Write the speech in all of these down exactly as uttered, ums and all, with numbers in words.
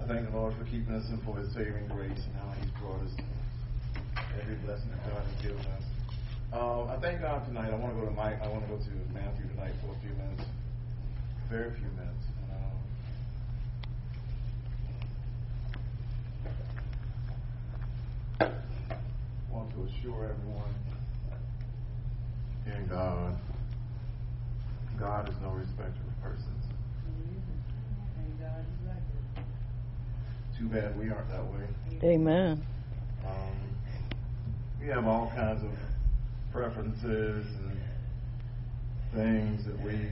thank the Lord for keeping us and for His saving grace and how He's brought us every blessing that God has given us. Um, I thank God tonight. I want to go to Mike. I want to go to Matthew tonight for a few minutes, very few minutes. Um, I want to assure everyone in God, God is no respecter of persons. Too bad we aren't that way. Amen. Um, we have all kinds of preferences and things that we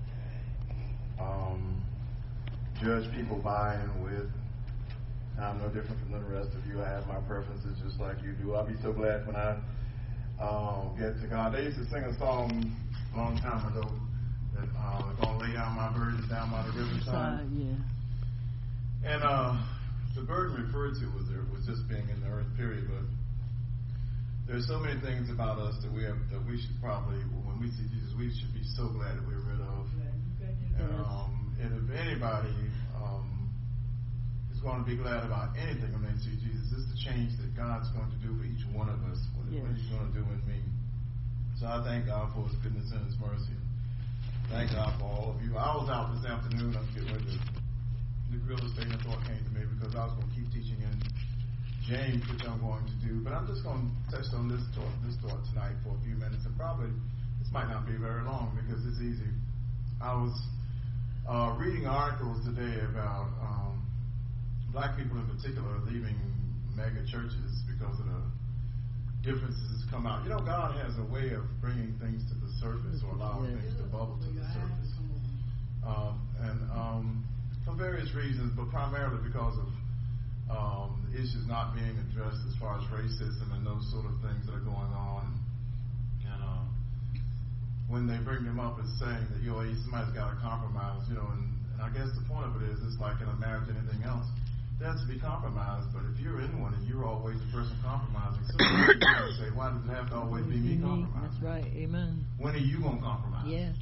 um, judge people by and with. I'm no different from the rest of you. I have my preferences just like you do. I'll be so glad when I uh, get to God. They used to sing a song a long time ago that uh, I'm going to lay down my burdens down by the riverside. Yeah. And uh, the burden referred to was there was just being in the earth, period. But there's so many things about us that we have that we should probably, when we see Jesus, we should be so glad that we're rid of. And, um, and if anybody um, is going to be glad about anything when they see Jesus, this is the change that God's going to do for each one of us, what, yes. what He's going to do in me. So I thank God for His goodness and His mercy. Thank God for all of you. I was out this afternoon. I was getting ready to the real estate, and a thought came to me because I was going to keep teaching in James, which I'm going to do. But I'm just going to touch on this thought, this thought tonight for a few minutes, and probably this might not be very long because it's easy. I was uh, reading articles today about um, black people in particular leaving mega churches because of the differences that come out. You know, God has a way of bringing things to the surface or allowing things to bubble to the surface. Um, and um, for various reasons, but primarily because of um, issues not being addressed as far as racism and those sort of things that are going on. And uh, when they bring them up as saying that, you know, somebody's got to compromise, you know, and, and I guess the point of it is, it's like in a marriage and anything else, there has to be compromised, but if you're in one and you're always the person compromising, somebody's going to say, why does it have to always be me compromising? That's right, amen. When are you going to compromise? Yes.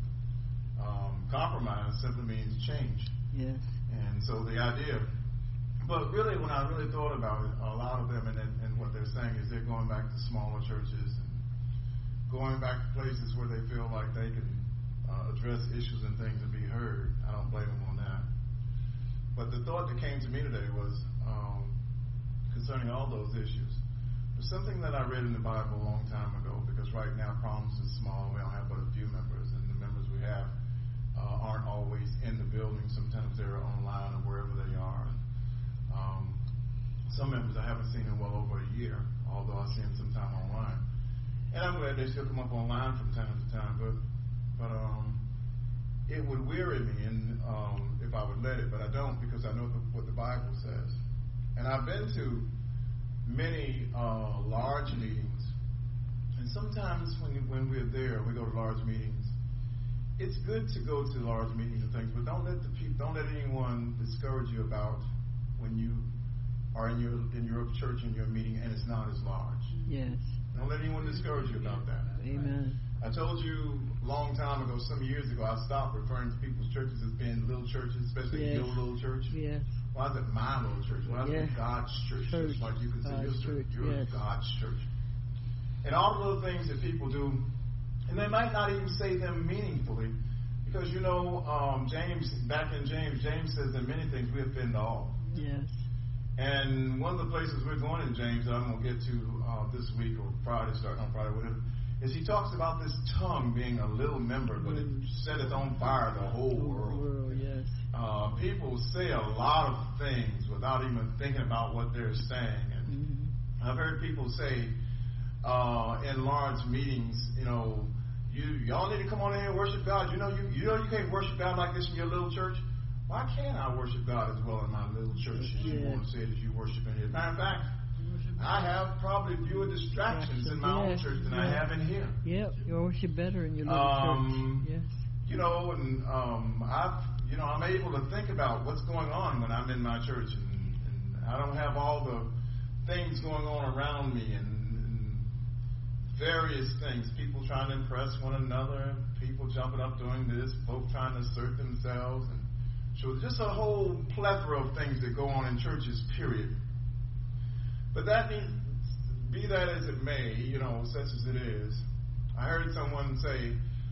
Um, compromise simply means change. Yes. And so the idea, but really when I really thought about it, a lot of them and, and what they're saying is they're going back to smaller churches and going back to places where they feel like they can uh, address issues and things and be heard. I don't blame them on that. But the thought that came to me today was um, concerning all those issues. There's something that I read in the Bible a long time ago, because right now Promise is small. We don't have but a few members, and the members we have Uh, aren't always in the building. Sometimes they're online or wherever they are. Um, some members I haven't seen in well over a year, although I see them sometime online. And I'm glad they still come up online from time to time. But but um, it would weary me and um, if I would let it, but I don't, because I know the, what the Bible says. And I've been to many uh, large meetings, and sometimes when when we're there, we go to large meetings. It's good to go to large meetings and things, but don't let the people, don't let anyone discourage you about when you are in your in your church in your meeting and it's not as large. Yes. Don't let anyone discourage you about that. Amen. I told you a long time ago, some years ago, I stopped referring to people's churches as being little churches, especially yes. your little church. Yes. Why is it my little church? Why is yes. it God's church? church? Just like you can say your church. church. You're yes. God's church. And all the little things that people do, and they might not even say them meaningfully, because, you know, um, James, back in James, James says that many things we offend all. Yes. And one of the places we're going in James that I'm going to get to uh, this week or Friday, starting on Friday with him, is he talks about this tongue being a little member, but it setteth on fire the whole world. world yes. uh, people say a lot of things without even thinking about what they're saying. And mm-hmm. I've heard people say uh, in large meetings, you know, You y'all need to come on in here and worship God. You know you you know you can't worship God like this in your little church. Why can't I worship God as well in my little church as you yeah. want to say it as you worship in here? Matter of fact, I have probably fewer distractions in my yes. own church than yes. I have in here. Yep, you worship better in your little um, church. Yes. You know, and um, I've you know I'm able to think about what's going on when I'm in my church, and, and I don't have all the things going on around me and. Various things, people trying to impress one another, people jumping up doing this, folks trying to assert themselves, and So just a whole plethora of things that go on in churches, period. But that needs, be that as it may, you know, such as it is. I heard someone say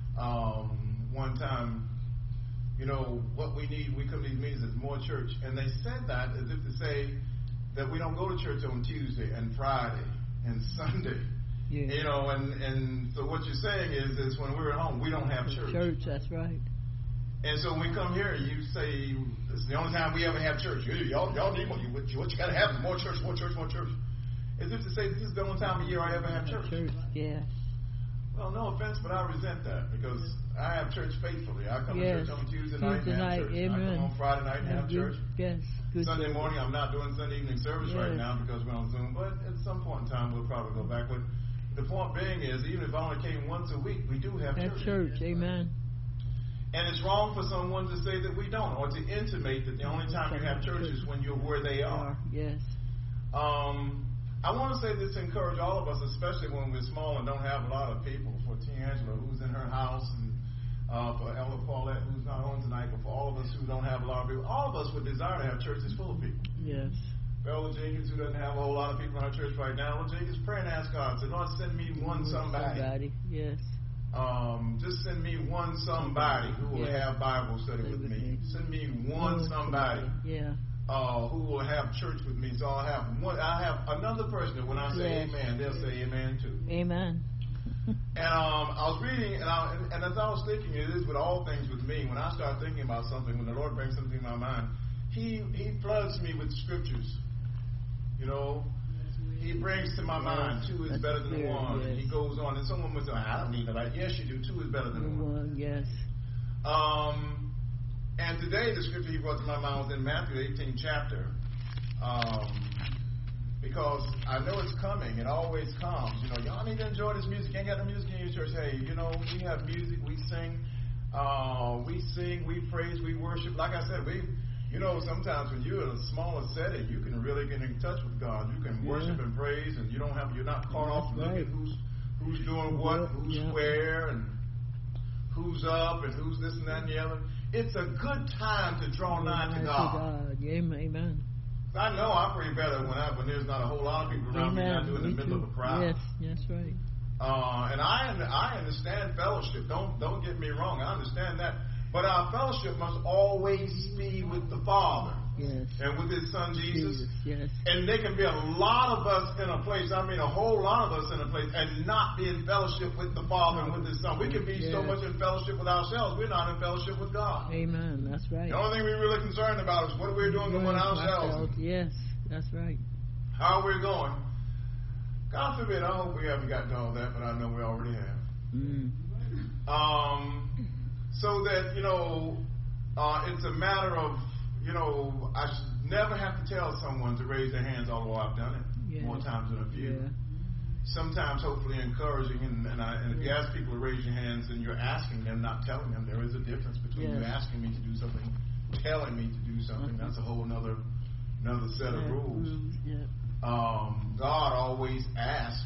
um, one time, you know, what we need, we come to these meetings is more church. And they said that as if to say that we don't go to church on Tuesday and Friday and Sunday. Yeah. You know, and, and so what you're saying is, is when we're at home, we don't have church. Church, that's right. And so when we come here, you say, it's the only time we ever have church. Y'all, y'all need what you, what you, what you got to have is more church, more church, more church. As if to say, this is the only time of year I ever have church. Church, yeah. Well, no offense, but I resent that because I have church faithfully. I come yes. to church on Tuesday night and have night, church. Amen. I come on Friday night and have good, church. Yes. Good Sunday church. morning, I'm not doing Sunday evening service yes. right now because we're on Zoom. But at some point in time, we'll probably go back. But the point being is, even if I only came once a week, we do have That church. church, amen. And it's wrong for someone to say that we don't, or to intimate that the only time you have church is when you're where they are. Yes. Um, I want to say this to encourage all of us, especially when we're small and don't have a lot of people. For T. Angela, who's in her house, and uh, for Elder Paulette, who's not on tonight, but for all of us who don't have a lot of people, all of us would desire to have churches full of people. Yes. Elder Jenkins, who doesn't have a whole lot of people in our church right now, well, Jenkins, pray and ask God, say, Lord, send me one somebody. Somebody, yes. Um, just send me one somebody who will yeah. have Bible study with me. Send me one oh, somebody. Yeah. Uh, who will have church with me. So I'll have one. I'll have another person that when I say yes. amen, they'll say amen too. Amen. And um, I was reading, and, I, and, and as I was thinking, it is with all things with me. When I start thinking about something, when the Lord brings something in my mind, He He floods me with scriptures. You know, He brings to my yes. mind two is That's better than one. Yes. And He goes on, and someone would say, I don't need that. Yes, you do. Two is better than one. one. Yes. Um. And today, the scripture he brought to my mind was in Matthew eighteenth chapter. Um, because I know it's coming. It always comes. You know, y'all need to enjoy this music. You ain't got no music in your church. Hey, you know, we have music. We sing. Uh, we sing. We praise. We worship. Like I said, we, you know, sometimes when you're in a smaller setting, you can really get in touch with God. You can yeah. worship and praise, and you don't have, you're not caught off right. looking who's who's doing what, who's yeah. where, and who's up, and who's this and that and the other. It's a good time to draw nigh to God. God. Amen. I know I pray better when I when there's not a whole lot of people around Amen. me, not doing in the middle too. of a crowd. Yes, that's right. Uh, and I I understand fellowship. Don't don't get me wrong. I understand that. But our fellowship must always be with the Father. Yes. And with His Son Jesus. Jesus. Yes. And there can be a lot of us in a place, I mean a whole lot of us in a place, and not be in fellowship with the Father and with His Son. We can be yes. so much in fellowship with ourselves, we're not in fellowship with God. Amen. That's right. The only thing we're really concerned about is what we're doing among ourselves. Yes, that's right. How we're going. God forbid, I hope we haven't gotten to all that, but I know we already have. Mm. Um, so that, you know, uh, it's a matter of, you know, I should never have to tell someone to raise their hands, although I've done it yeah. more times than a few. Yeah. Sometimes, hopefully, encouraging, and, and, I, and if yeah. you ask people to raise your hands, and you're asking them, not telling them. There is a difference between yes. you asking me to do something, telling me to do something. Uh-huh. That's a whole another another set yeah. of rules. Yeah. Um, God always asks,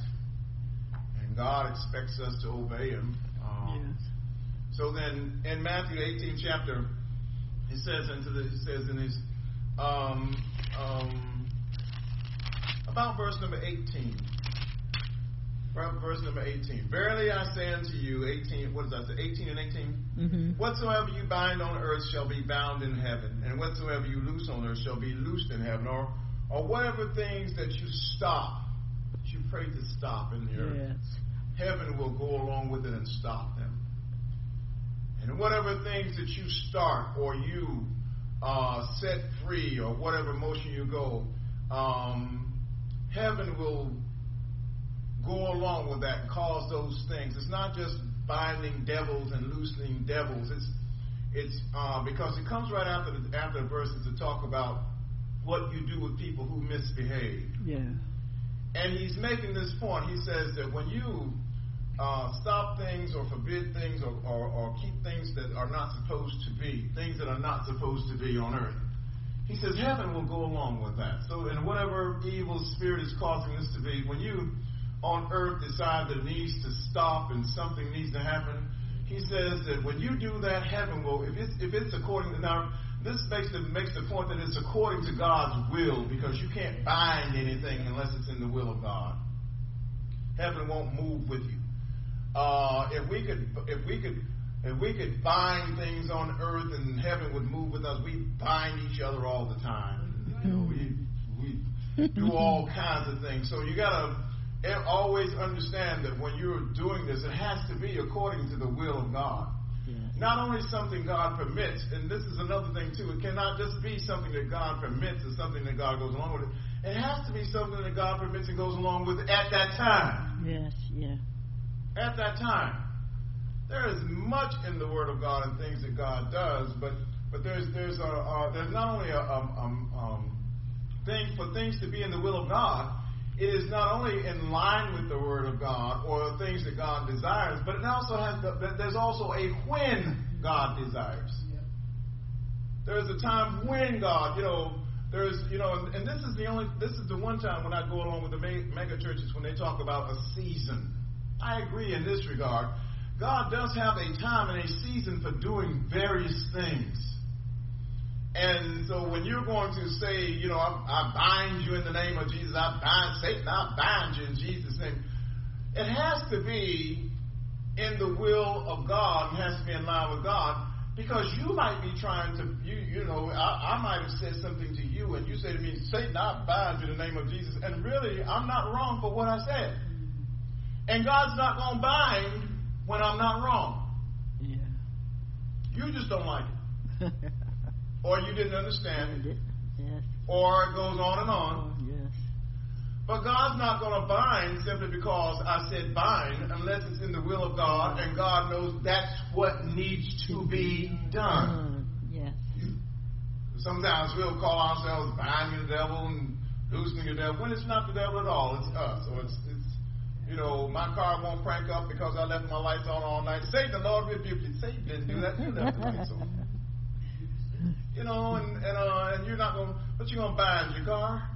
and God expects us to obey Him. Um, yes. So then, in Matthew eighteenth chapter, He says into the, He says in His um, um, about verse number eighteen. Verse number eighteen. Verily I say unto you, eighteen. What does that say? Eighteen and eighteen. Mm-hmm. Whatsoever you bind on earth shall be bound in heaven, and whatsoever you loose on earth shall be loosed in heaven. Or, or whatever things that you stop, that you pray to stop in the earth, yes. heaven will go along with it and stop them. And whatever things that you start or you uh, set free, or whatever motion you go, um, heaven will go along with that and cause those things. It's not just binding devils and loosening devils. It's it's uh, because it comes right after the, after the verses to talk about what you do with people who misbehave. Yeah. And he's making this point. He says that when you uh, stop things or forbid things or, or, or keep things that are not supposed to be, things that are not supposed to be on earth, he says heaven will go along with that. So in whatever evil spirit is causing this to be, when you on earth decide that it needs to stop and something needs to happen, he says that when you do that, heaven will, if it's, if it's according to, now, this makes the, makes the point that it's according to God's will, because you can't bind anything unless it's in the will of God. Heaven won't move with you. Uh, if we could, if we could, if we could bind things on earth and heaven would move with us, we bind each other all the time. You know, we we do all kinds of things. So you gotta always understand that when you're doing this, it has to be according to the will of God. Yes. Not only something God permits, and this is another thing too, it cannot just be something that God permits or something that God goes along with. It, it has to be something that God permits and goes along with at that time. Yes, yeah. At that time. There is much in the Word of God and things that God does, but but there's there's a uh, there's not only a um, um, um, thing for things to be in the will of God. It is not only in line with the Word of God or the things that God desires, but it also has the, there's also a when God desires. There's a time when God, you know, there's, you know, and, and this is the only, this is the one time when I go along with the mega churches when they talk about a season. I agree in this regard. God does have a time and a season for doing various things. And so when you're going to say, you know, I, I bind you in the name of Jesus, I bind Satan, I bind you in Jesus' name, it has to be in the will of God, it has to be in line with God, because you might be trying to, you you know, I, I might have said something to you, and you say to me, Satan, I bind you in the name of Jesus, and really, I'm not wrong for what I said. And God's not going to bind when I'm not wrong. Yeah. You just don't like it. Or you didn't understand it. Yes. Or it goes on and on. Oh, yes. But God's not going to bind simply because I said bind, unless it's in the will of God and God knows that's what needs to be done. Uh, yes. Sometimes we'll call ourselves binding the devil and loosening the devil, when it's not the devil at all, it's us. Or it's, it's you know, my car won't crank up because I left my lights on all night. Satan, the Lord rebuke you. Satan didn't do that. You left the lights on. You know, and and, uh, and you're not going, but you're going to bind your car.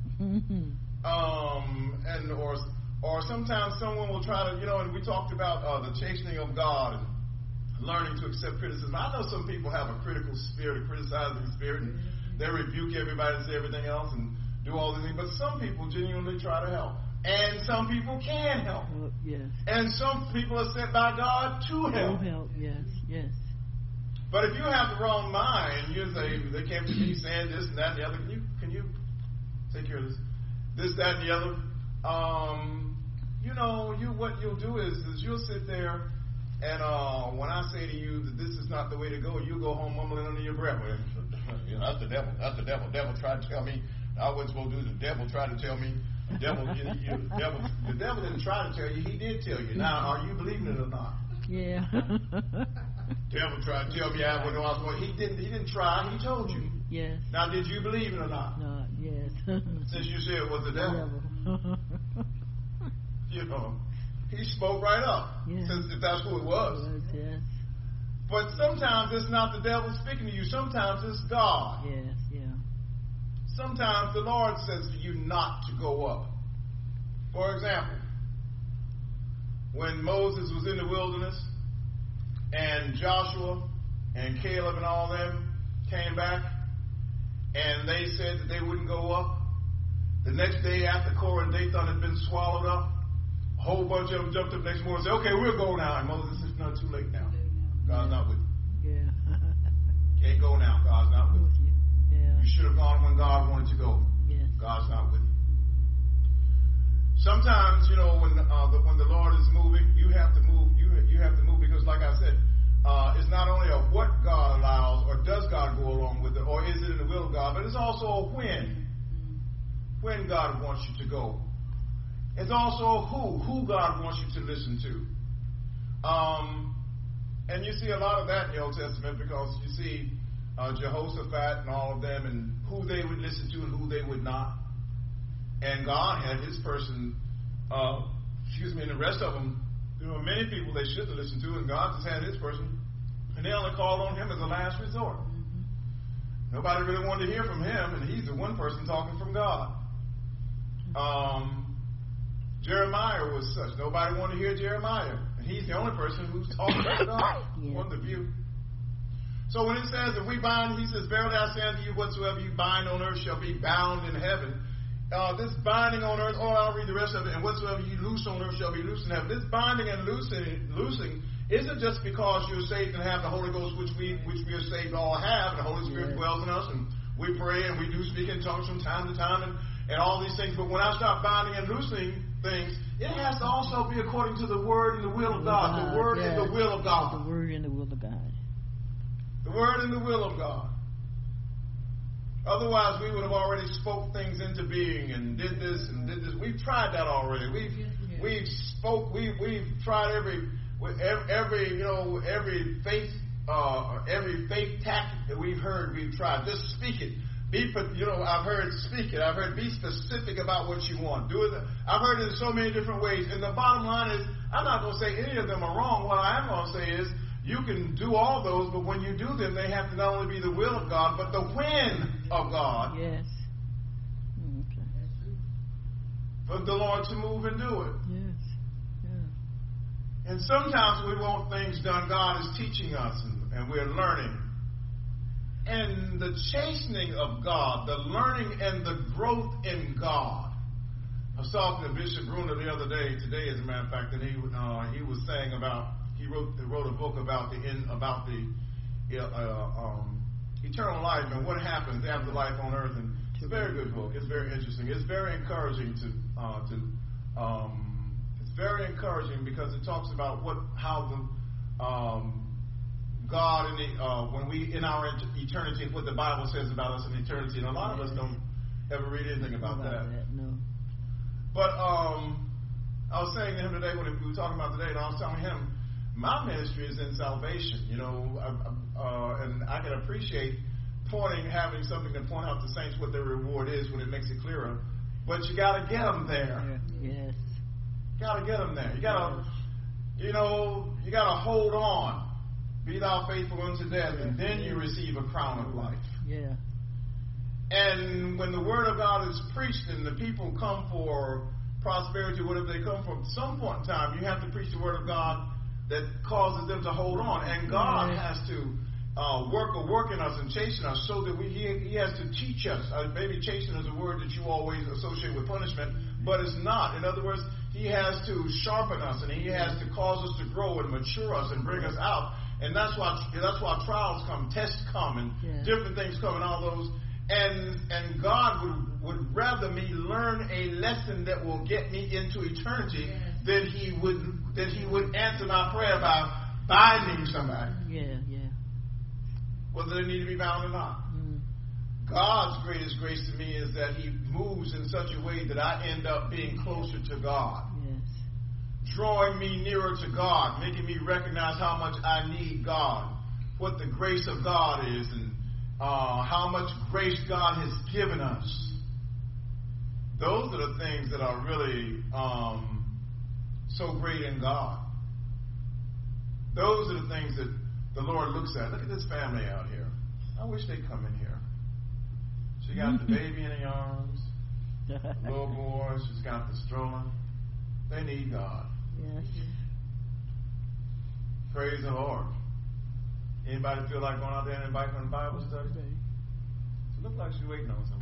um, and or or sometimes someone will try to, you know, and we talked about uh, the chastening of God and learning to accept criticism. I know some people have a critical spirit, a criticizing spirit, and they rebuke everybody and say everything else and do all these things. But some people genuinely try to help, and some people can help. Oh, yes. And some people are sent by God to help. To help, yes, yes. But if you have the wrong mind, you say they came to me saying this and that and the other. Can you can you take care of this, this that and the other? Um, you know, you what you'll do is is you'll sit there, and uh, when I say to you that this is not the way to go, you go home mumbling under your breath. You know, that's the devil. That's the devil. The devil tried to tell me I wasn't supposed to do this. The devil tried to tell me. The devil, you, you, the devil, the devil didn't try to tell you. He did tell you. Now, are you believing it or not? Yeah. Devil tried to tell me I wouldn't know I was going. He didn't. He didn't try. He told you. Yes. Now, did you believe it or not? Not yes. Since you said it was the devil. devil. You know, he spoke right up. Yes. Since if that's who it was. Yes, yes. But sometimes it's not the devil speaking to you. Sometimes it's God. Yes, yeah. Sometimes the Lord says to you not to go up. For example, when Moses was in the wilderness and Joshua and Caleb and all them came back and they said that they wouldn't go up, the next day after Korah and Dathan had been swallowed up, a whole bunch of them jumped up next morning and said, okay, we'll go now. And Moses said, no, too late now. God's not with you. Yeah. Can't go now. God's not with you. Yeah. You should have gone when God wanted to go. Yes. God's not with you. Sometimes, you know, when uh, the, when the Lord is moving, you have to move. You you have to move because, like I said, uh, it's not only a what God allows or does God go along with it, or is it in the will of God, but it's also a when. When God wants you to go. It's also a who. Who God wants you to listen to. Um, and you see a lot of that in the Old Testament because you see uh, Jehoshaphat and all of them and who they would listen to and who they would not. And God had his person, uh, excuse me, and the rest of them, there were many people they should have listened to, and God just had his person. And they only called on him as a last resort. Mm-hmm. Nobody really wanted to hear from him, and he's the one person talking from God. Um, Jeremiah was such. Nobody wanted to hear Jeremiah, and he's the only person who's talking from God. Yeah. One of the few. So when it says, if we bind, he says, verily I say unto you, whatsoever you bind on earth shall be bound in heaven. Uh, this binding on earth, oh, I'll read the rest of it, and whatsoever you loose on earth shall be loosed in heaven. This binding and loosing, loosing isn't just because you're saved and have the Holy Ghost, which we which we are saved all have, and the Holy Spirit yes. dwells in us, and we pray and we do speak in tongues from time to time, and, and all these things. But when I start binding and loosing things, it has to also be according to the Word and the will of God. The Word yes. and the will of God. The Word and the will of God. The Word and the will of God. Otherwise, we would have already spoke things into being and did this and did this. We've tried that already. We've yeah. we've spoke. We we've tried every every you know every faith uh, every faith tactic that we've heard. We've tried. Just speak it. Be you know I've heard speak it. I've heard be specific about what you want. Do it. I've heard it in so many different ways. And the bottom line is, I'm not going to say any of them are wrong. What I am going to say is, you can do all those, but when you do them, they have to not only be the will of God, but the when of God. Yes. Okay. For the Lord to move and do it. Yes. Yeah. And sometimes we want things done. God is teaching us, and, and we're learning. And the chastening of God, the learning and the growth in God. I was talking to Bishop Bruner the other day, today as a matter of fact, and he uh, he was saying about. He wrote wrote a book about the in, about the uh, um, eternal life and what happens after life on earth, and it's a very good book. It's very interesting. It's very encouraging to uh, to um, it's very encouraging because it talks about what how the um, God in the uh, when we in our eternity, what the Bible says about us in eternity, and a lot of us don't ever read anything about that. No. But um, I was saying to him today when we were talking about today, and I was telling him. My ministry is in salvation, you know, uh, and I can appreciate pointing, having something to point out to saints what their reward is when it makes it clearer. But you got to get them there. Yes. Got to get them there. You got to, you know, you got to hold on. Be thou faithful unto death, and then you receive a crown of life. Yeah. And when the word of God is preached and the people come for prosperity, whatever they come from, at some point in time, you have to preach the word of God that causes them to hold on. And God has to uh, work a work in us and chasten us so that we he, he has to teach us. Uh, maybe chasten is a word that you always associate with punishment, but it's not. In other words, he has to sharpen us and he has to cause us to grow and mature us and bring us out. And that's why that's why trials come, tests come, and yeah. different things come, and all those. And and God would would rather me learn a lesson that will get me into eternity yes. than he would than he would answer my prayer by binding somebody. Yeah, yeah. Whether they need to be bound or not. Mm. God's greatest grace to me is that he moves in such a way that I end up being closer to God. Yes. Drawing me nearer to God, making me recognize how much I need God, what the grace of God is, and uh, how much grace God has given us. Those are the things that are really um, so great in God. Those are the things that the Lord looks at. Look at this family out here. I wish they'd come in here. She got the baby in her arms, the little boy, she's got the stroller. They need God. Yes. Praise the Lord. Anybody feel like going out there and inviting them to Bible study? It looks like she's waiting on somebody.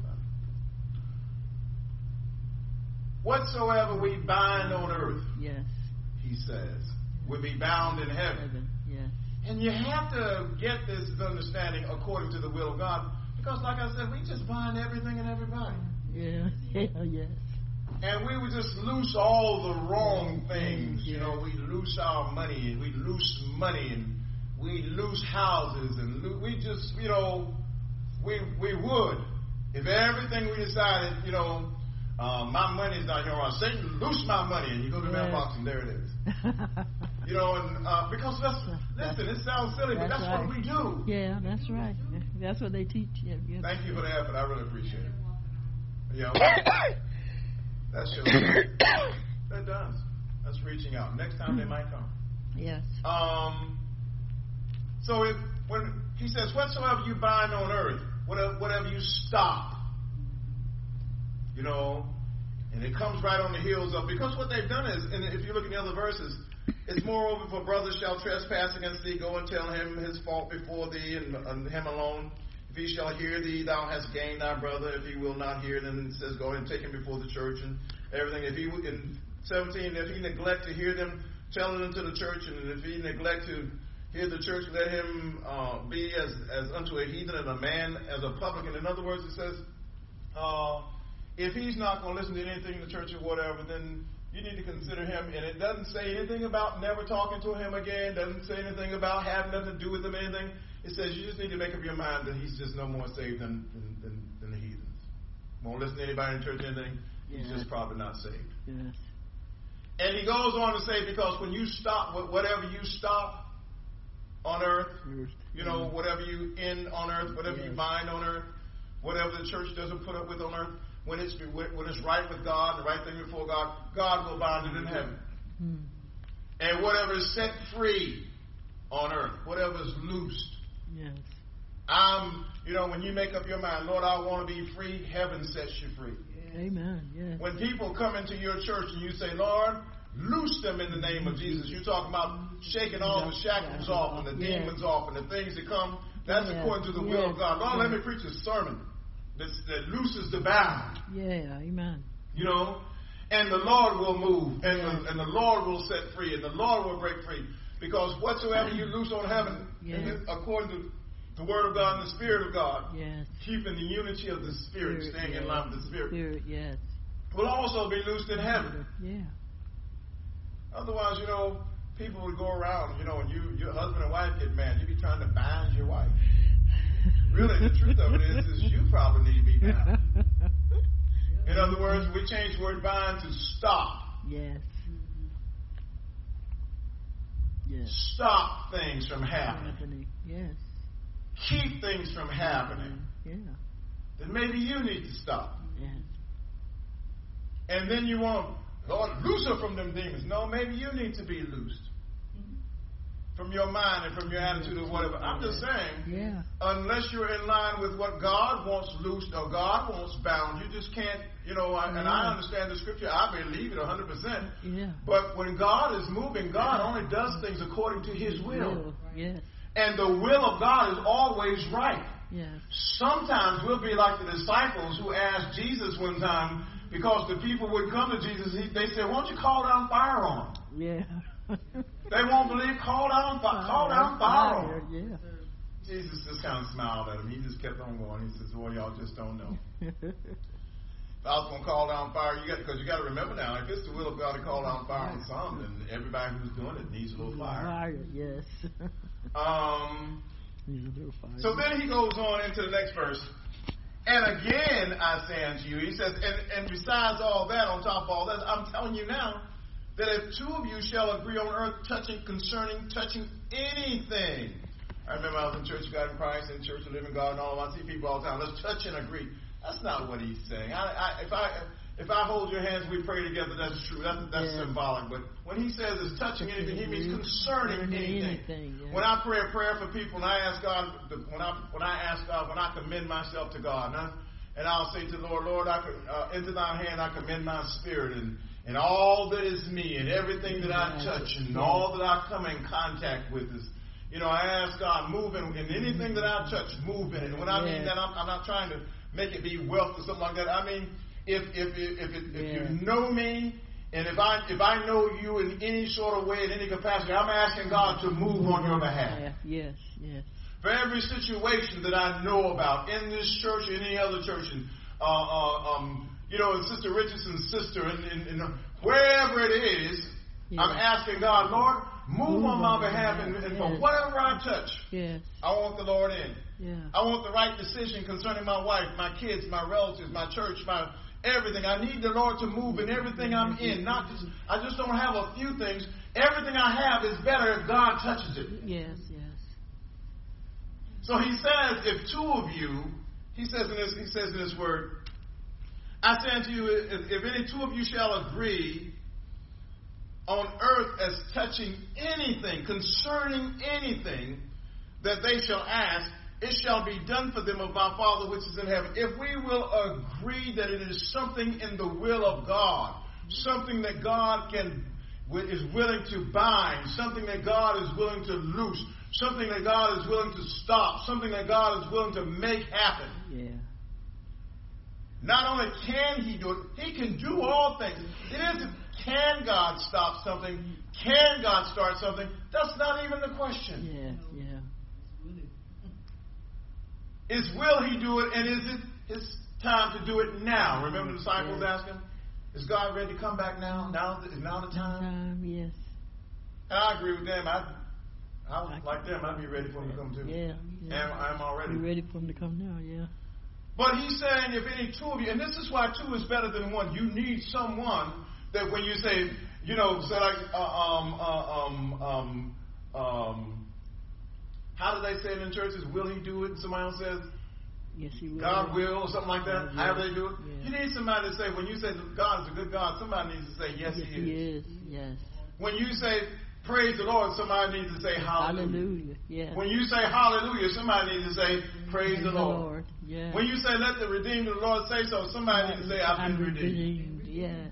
Whatsoever we bind on earth, yes, he says, will be bound in heaven. heaven. Yes. And you have to get this understanding according to the will of God, because like I said, we just bind everything and everybody. Yeah, yeah, yes. And we would just loose all the wrong things. You know, we loose our money, and we loose money, and we loose houses, and lo- we just, you know, we we would. If everything we decided, you know, uh, my money's not here, or Satan, loose my money, and you go to the yes. mailbox, and there it is. You know, and uh, because that's, listen, it sounds silly, but that's, that's right. what we do. Yeah, that's right. That's what they teach. Yeah, yeah. Thank you for the effort. I really appreciate it. Yeah. That shows. That does. That's reaching out. Next time they might come. Yes. Um. So if when he says, "Whatsoever you bind on earth, whatever, whatever you stop," you know, and it comes right on the heels of, because what they've done is, and if you look at the other verses, It's moreover, if a brother shall trespass against thee, go and tell him his fault before thee, and, and him alone. If he shall hear thee, thou hast gained thy brother. If he will not hear, then it says, go and take him before the church and everything. If he, in seventeen, if he neglect to hear them, tell them to the church, and if he neglect to hear the church, let him uh, be as, as unto a heathen and a man as a publican. In other words, it says, uh, if he's not going to listen to anything in the church or whatever, then you need to consider him. And it doesn't say anything about never talking to him again. Doesn't say anything about having nothing to do with him, anything. It says you just need to make up your mind that he's just no more saved than, than, than, than the heathens. Won't listen to anybody in church or anything. He's yes. just probably not saved. Yes. And he goes on to say, because when you stop, whatever you stop on earth, Earth. you know, whatever you end on earth, whatever yes. you bind on earth, whatever the church doesn't put up with on earth, when it's when it's right with God, the right thing before God, God will bind it in heaven. Hmm. And whatever is set free on earth, whatever is loosed. Yes. I'm, you know, when you make up your mind, Lord, I want to be free, heaven sets you free. Yes. Amen. Yes. When people come into your church and you say, Lord, loose them in the name of Jesus, you're talking about shaking all the shackles off and the yes. demons off and the things that come. That's yes. according to the yes. will of God. Lord, yes. let me preach a sermon that, that looses the bound. Yeah. Amen. You know, and the Lord will move, and, yes. the, and the Lord will set free, and the Lord will break free. Because whatsoever you loose on heaven, yes. according to the Word of God and the Spirit of God, yes. keeping the unity of the Spirit, Spirit, staying yes. in line with the Spirit, Spirit, yes. will also be loosed in heaven. Yeah. Otherwise, you know, people would go around, you know, and you, your husband and wife get mad, you be trying to bind your wife. Really, the truth of it is, is you probably need to be bound. In other words, we change the word bind to stop. Yes. Yes. Stop things from happening. Happening. Yes. Keep things from happening. Yeah. Then maybe you need to stop. Yes. And then you want, Lord, loose her from them demons. No, maybe you need to be loosed from your mind and from your attitude or whatever. I'm just saying, yeah. unless you're in line with what God wants loosed or God wants bound, you just can't, you know, I, and I understand the scripture. I believe it one hundred percent. Yeah. But when God is moving, God only does things according to His will. Yes. And the will of God is always right. Yes. Sometimes we'll be like the disciples who asked Jesus one time, because the people would come to Jesus, he, they said, why don't you call down fire on them? Yeah. They won't believe, call down, fi- call down fire on them. Yeah. Jesus just kind of smiled at him. He just kept on going. He says, well, y'all just don't know. If I was going to call down fire, you got because you got to remember now, if it's the will of God to call down fire on some, then everybody who's doing it needs a little fire. Fire, yes. Um. Needs a little fire. So then he goes on into the next verse. And again, I say unto you, he says, and, and besides all that, on top of all that, I'm telling you now, that if two of you shall agree on earth touching, concerning, touching anything. I remember I was in Church of God in Christ and Church of the Living God and all. I see people all the time. Let's touch and agree. That's not what he's saying. I, I, if I if I hold your hands, we pray together. That's true. That's that's yeah. symbolic. But when he says it's touching anything, he means concerning anything. anything yeah. When I pray a prayer for people, and I ask God, when I when I ask God, when I commend myself to God, and, I, and I'll say to the Lord, Lord, I uh, into Thy hand I commend my spirit and. And all that is me and everything that I touch and all that I come in contact with is, you know, I ask God, move in, in anything that I touch, move in it. And when I mean that, I'm, I'm not trying to make it be wealth or something like that. I mean, if if if if, it, if you know me and if I if I know you in any sort of way, in any capacity, I'm asking God to move on your behalf. Yes, yes. For every situation that I know about in this church or any other church, and uh, uh, um. You know, and Sister Richardson's sister, and, and, and wherever it is, yeah. I'm asking God, Lord, move, move on my behalf, and, and yes. for whatever I touch, yes. I want the Lord in. Yeah. I want the right decision concerning my wife, my kids, my relatives, my church, my everything. I need the Lord to move in everything I'm in. Not just, I just don't have a few things. Everything I have is better if God touches it. Yes, yes. So he says, if two of you, he says in this, he says in this word. I say unto you, if, if any two of you shall agree on earth as touching anything, concerning anything that they shall ask, it shall be done for them of my Father which is in heaven. If we will agree that it is something in the will of God, something that God can is willing to bind, something that God is willing to loose, something that God is willing to stop, something that God is willing to make happen. Yeah. Not only can he do it, he can do all things. It isn't can God stop something, can God start something. That's not even the question. Yes, yeah. Is will he do it, and is it his time to do it now? Remember the disciples yes. asked him, is God ready to come back now? Now is now the time? Time, yes. And I agree with them. I, I was like them. I'd be ready for him to come too. Yeah. yeah. And I'm already. Be ready for him to come now, yeah. But he's saying if any two of you, and this is why two is better than one. You need someone that when you say, you know, say like, uh, um, uh, um, um, um, how do they say it in churches? Will he do it? And somebody else says, yes, he will. God will, or something like that. God However they do it. Yeah. You need somebody to say, when you say God is a good God, somebody needs to say, yes, yes he, he is. is. Yes. When you say, praise the Lord, somebody needs to say, hallelujah. Hallelujah. Yes. When you say hallelujah, somebody needs to say, praise, praise the Lord. Lord. Yes. When you say, let the redeemed of the Lord say so, somebody needs to say, I've been redeemed. redeemed. Yes.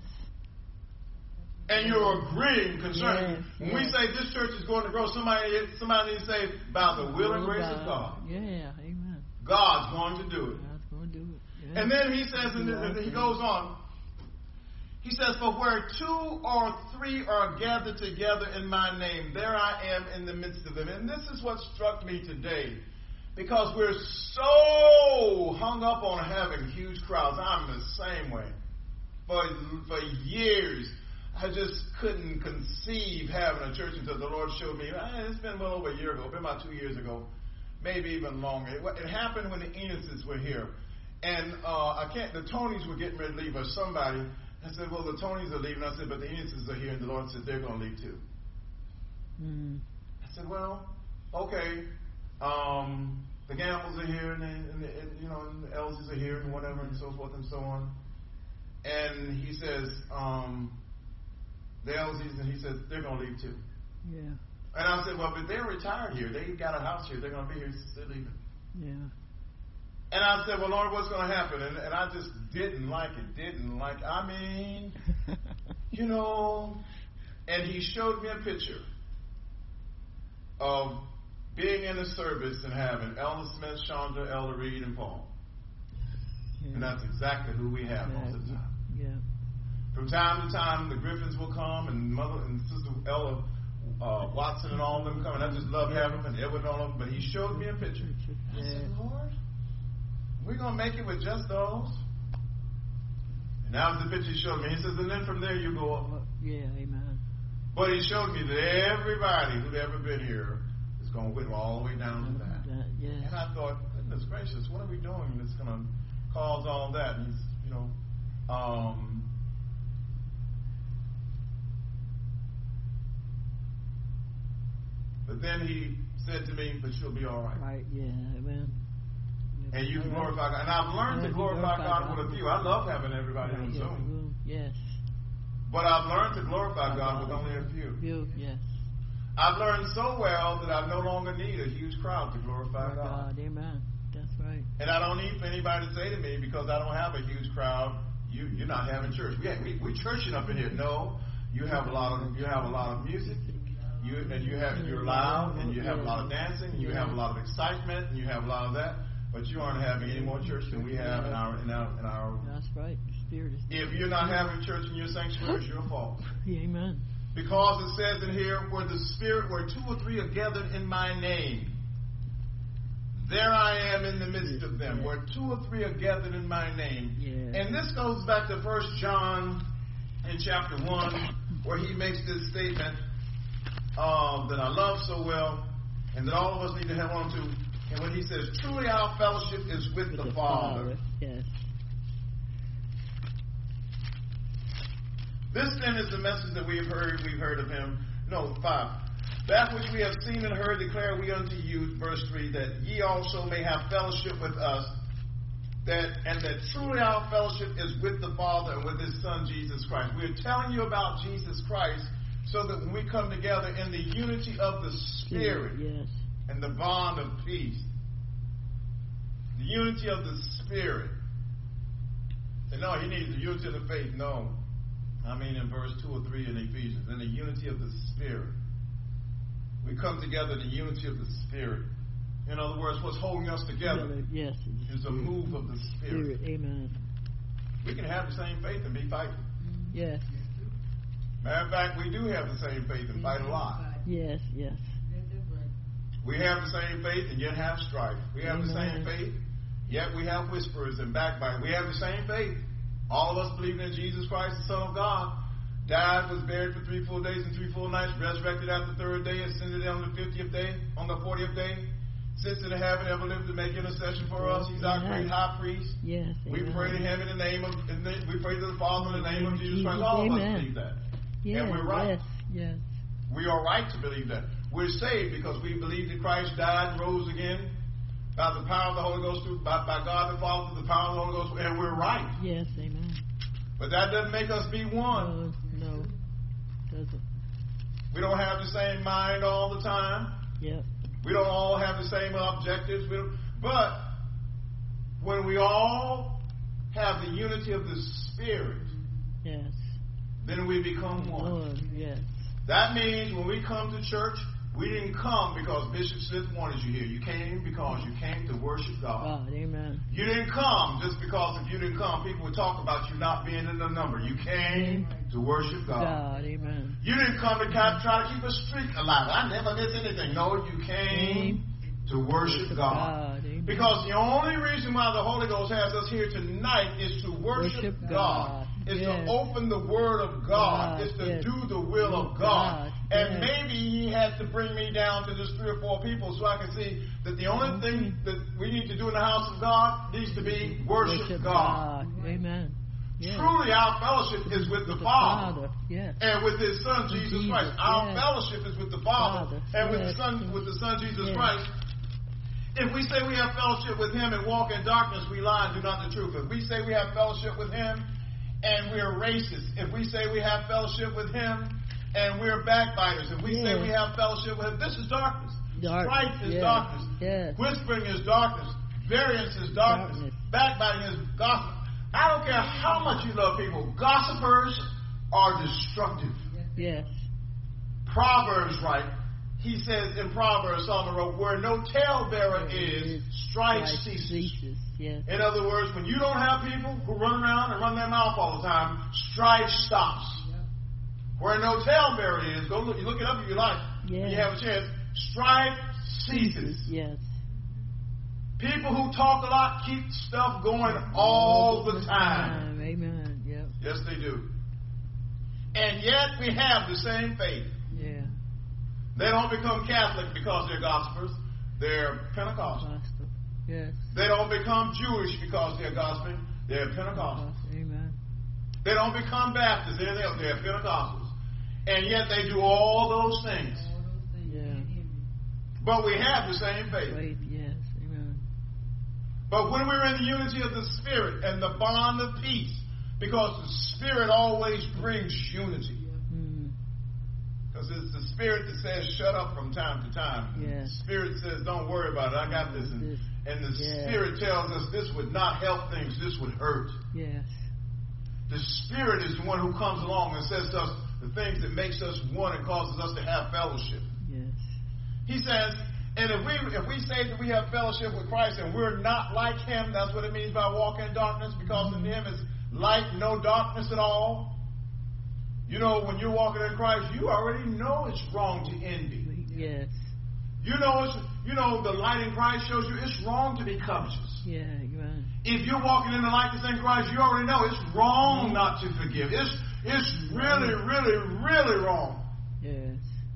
And you're agreeing concerning. Yes, when yes. we say this church is going to grow, somebody somebody needs to say, by the will and grace of God. Yeah, amen. God's going to do it. God's going to do it. Yeah. And then he says, and then he goes on. He says, for where two or three are gathered together in my name, there I am in the midst of them. And this is what struck me today. Because we're so hung up on having huge crowds. I'm the same way. For, for years, I just couldn't conceive having a church until the Lord showed me. It's been well over a year ago, been about two years ago, maybe even longer. It, it happened when the Enoses were here. And uh, I can't. the Tonys were getting ready to leave, or somebody. I said, well, the Tonys are leaving. I said, but the Enoses are here. And the Lord said, they're going to leave too. Mm. I said, well, okay. Um, the Gambles are here, and, they, and, the, and you know, and the Elsies are here, and whatever, and so forth and so on. And he says, um, the Elsies, and he says, they're going to leave too. Yeah. And I said, well, but they're retired here. They got a house here. They're going to be here. They're leaving. Yeah. And I said, well, Lord, what's going to happen? And, and I just didn't like it. Didn't like it. I mean, you know. And he showed me a picture of being in a service and having Elder Smith, Chandra, Elder Reed, and Paul. Yeah. And that's exactly who we have yeah. most of the time. Yeah. From time to time, the Griffins will come, and Mother and Sister Ella uh, Watson and all of them come, and I just love having them, and Edward and all of them. But he showed me a picture. Yeah. I said, Lord, we're going to make it with just those? And that was the picture he showed me. He says, and then from there you go up. Yeah, amen. But he showed me that everybody who'd ever been here is going to whittle all the way down to that. that yes. And I thought, goodness gracious, what are we doing that's going to cause all that? And he's, you know, um, but then he said to me, but you'll be all right. Right, yeah, amen. Yeah, and you can right. glorify God. And I've learned yeah, to glorify God, God with a few. I love having everybody right, on yeah, Zoom. Yes. But I've learned to glorify God with only a few. few. Yes. I've learned so well that I no longer need a huge crowd to glorify God. God. Amen. That's right. And I don't need for anybody to say to me, because I don't have a huge crowd, you, you're not having church. We, we, we churching up in here. No, you have a lot of you have a lot of music. You and you have you're loud, and you have a lot of dancing, and you have a lot of excitement, and you have a lot of that. But you aren't having any more church than we have in our in our in our. That's right. The Spirit is. If you're not having church in your sanctuary, it's your fault. Amen. Because it says in here, where the Spirit, where two or three are gathered in my name, there I am in the midst of them. Where two or three are gathered in my name. Yeah. And this goes back to First John in chapter one, where he makes this statement um, that I love so well, and that all of us need to hang on to. And when he says, truly our fellowship is with, with the, the Father. Father. Yes. This then is the message that we've heard, we've heard of him. No, five. That which we have seen and heard declare we unto you, verse three, that ye also may have fellowship with us, that and that truly our fellowship is with the Father and with his Son, Jesus Christ. We're telling you about Jesus Christ so that when we come together in the unity of the Spirit, yes. and the bond of peace, the unity of the Spirit. And no, he needs the unity of the faith. No. I mean in verse two or three in Ephesians, in the unity of the Spirit. We come together in the unity of the Spirit. In other words, what's holding us together yes, is a move of the Spirit. Spirit. Amen. We can have the same faith and be fighting. Yes. Matter of fact, we do have the same faith and fight a lot. Yes, yes. We have the same faith and yet have strife. We have Amen. the same faith, yet we have whisperers and backbiting. We have the same faith. All of us believing in Jesus Christ, the Son of God, died, was buried for three full days and three full nights, resurrected after the third day, ascended on the fiftieth day, on the fortieth day, sits in heaven, ever lived to make intercession for us. He's our great high priest. Yes. We Amen. pray to him in the name of, in the, we pray to the Father in the name of Jesus Christ. All of us Amen. believe that. Yes, And we're right. Yes, yes. We are right to believe that. We're saved because we believe that Christ died and rose again by the power of the Holy Ghost, through, by, by God the Father, through the power of the Holy Ghost, and we're right. Yes, amen. But that doesn't make us be one. No, no, doesn't. We don't have the same mind all the time. Yep. We don't all have the same objectives. We don't, but when we all have the unity of the Spirit, Yes. then we become one. One. Yes. That means when we come to church, we didn't come because Bishop Smith wanted you here. You came because you came to worship God. God, amen. You didn't come just because if you didn't come, people would talk about you not being in the number. You came to worship God. God, amen. You didn't come to kind of try to keep a streak alive. I never miss anything. No, you came to worship God. God, Because the only reason why the Holy Ghost has us here tonight is to worship, Worship God. God. Is Yes. to open the Word of God. God, It's to yes. do the will of God. God, And yes. maybe He had to bring me down to just three or four people so I can see that the only thing that we need to do in the house of God needs to be worship, Worship God. God. Amen. Yes. Truly, our fellowship is with the, The Father. Father. Yes. And with His Son Jesus, Jesus, Christ. Our yes. fellowship is with the Father, Father, and with yes. the Son with the Son Jesus Yes. Christ. If we say we have fellowship with Him and walk in darkness, we lie and do not the truth. If we say we have fellowship with Him and we're racist, if we say we have fellowship with Him and we're backbiters, if we say Yes. we have fellowship with Him, this is darkness. Dark- Strife is yes. darkness. Yes. Whispering is darkness. Variance is darkness. Darkness. Backbiting is gossip. I don't care how much you love people. Gossipers are destructive. Yes. Proverbs, right? He says in Proverbs, Solomon wrote, where no talebearer is, strife ceases. ceases. Yes. In other words, when you don't have people who run around and run their mouth all the time, strife stops. Where no talebearer is, go look, you look it up in your life. Yeah. When you have a chance, strife ceases. Yes. People who talk a lot keep stuff going all the time. Amen. Yep. Yes, they do. And yet we have the same faith. Yeah. They don't become Catholic because they're gospelers. They're Pentecostal. Gospel. Yes. They don't become Jewish because they're gospel. They're Pentecostals. Amen. They don't become Baptists. They're, they're Pentecostals. And yet they do all those things. Yeah. But we have the same faith. Faith. Yes. Amen. But when we're in the unity of the Spirit and the bond of peace, because the Spirit always brings unity. Mm. Because it's the Spirit that says shut up from time to time. Yes. The Spirit says don't worry about it. I got this. And, This. and the Yes. Spirit tells us this would not help things. This would hurt. Yes. The Spirit is the one who comes along and says to us the things that makes us one and causes us to have fellowship. Yes. He says, and if we if we say that we have fellowship with Christ and we're not like Him, that's what it means by walking in darkness, because in Him is light, no darkness at all. You know, when you're walking in Christ, you already know it's wrong to envy. Yes. You know, it's, you know, the light in Christ shows you it's wrong to be covetous. Yeah. Amen. If you're walking in the light that's in Christ, you already know it's wrong not to forgive. It's it's really, really, really wrong Yes.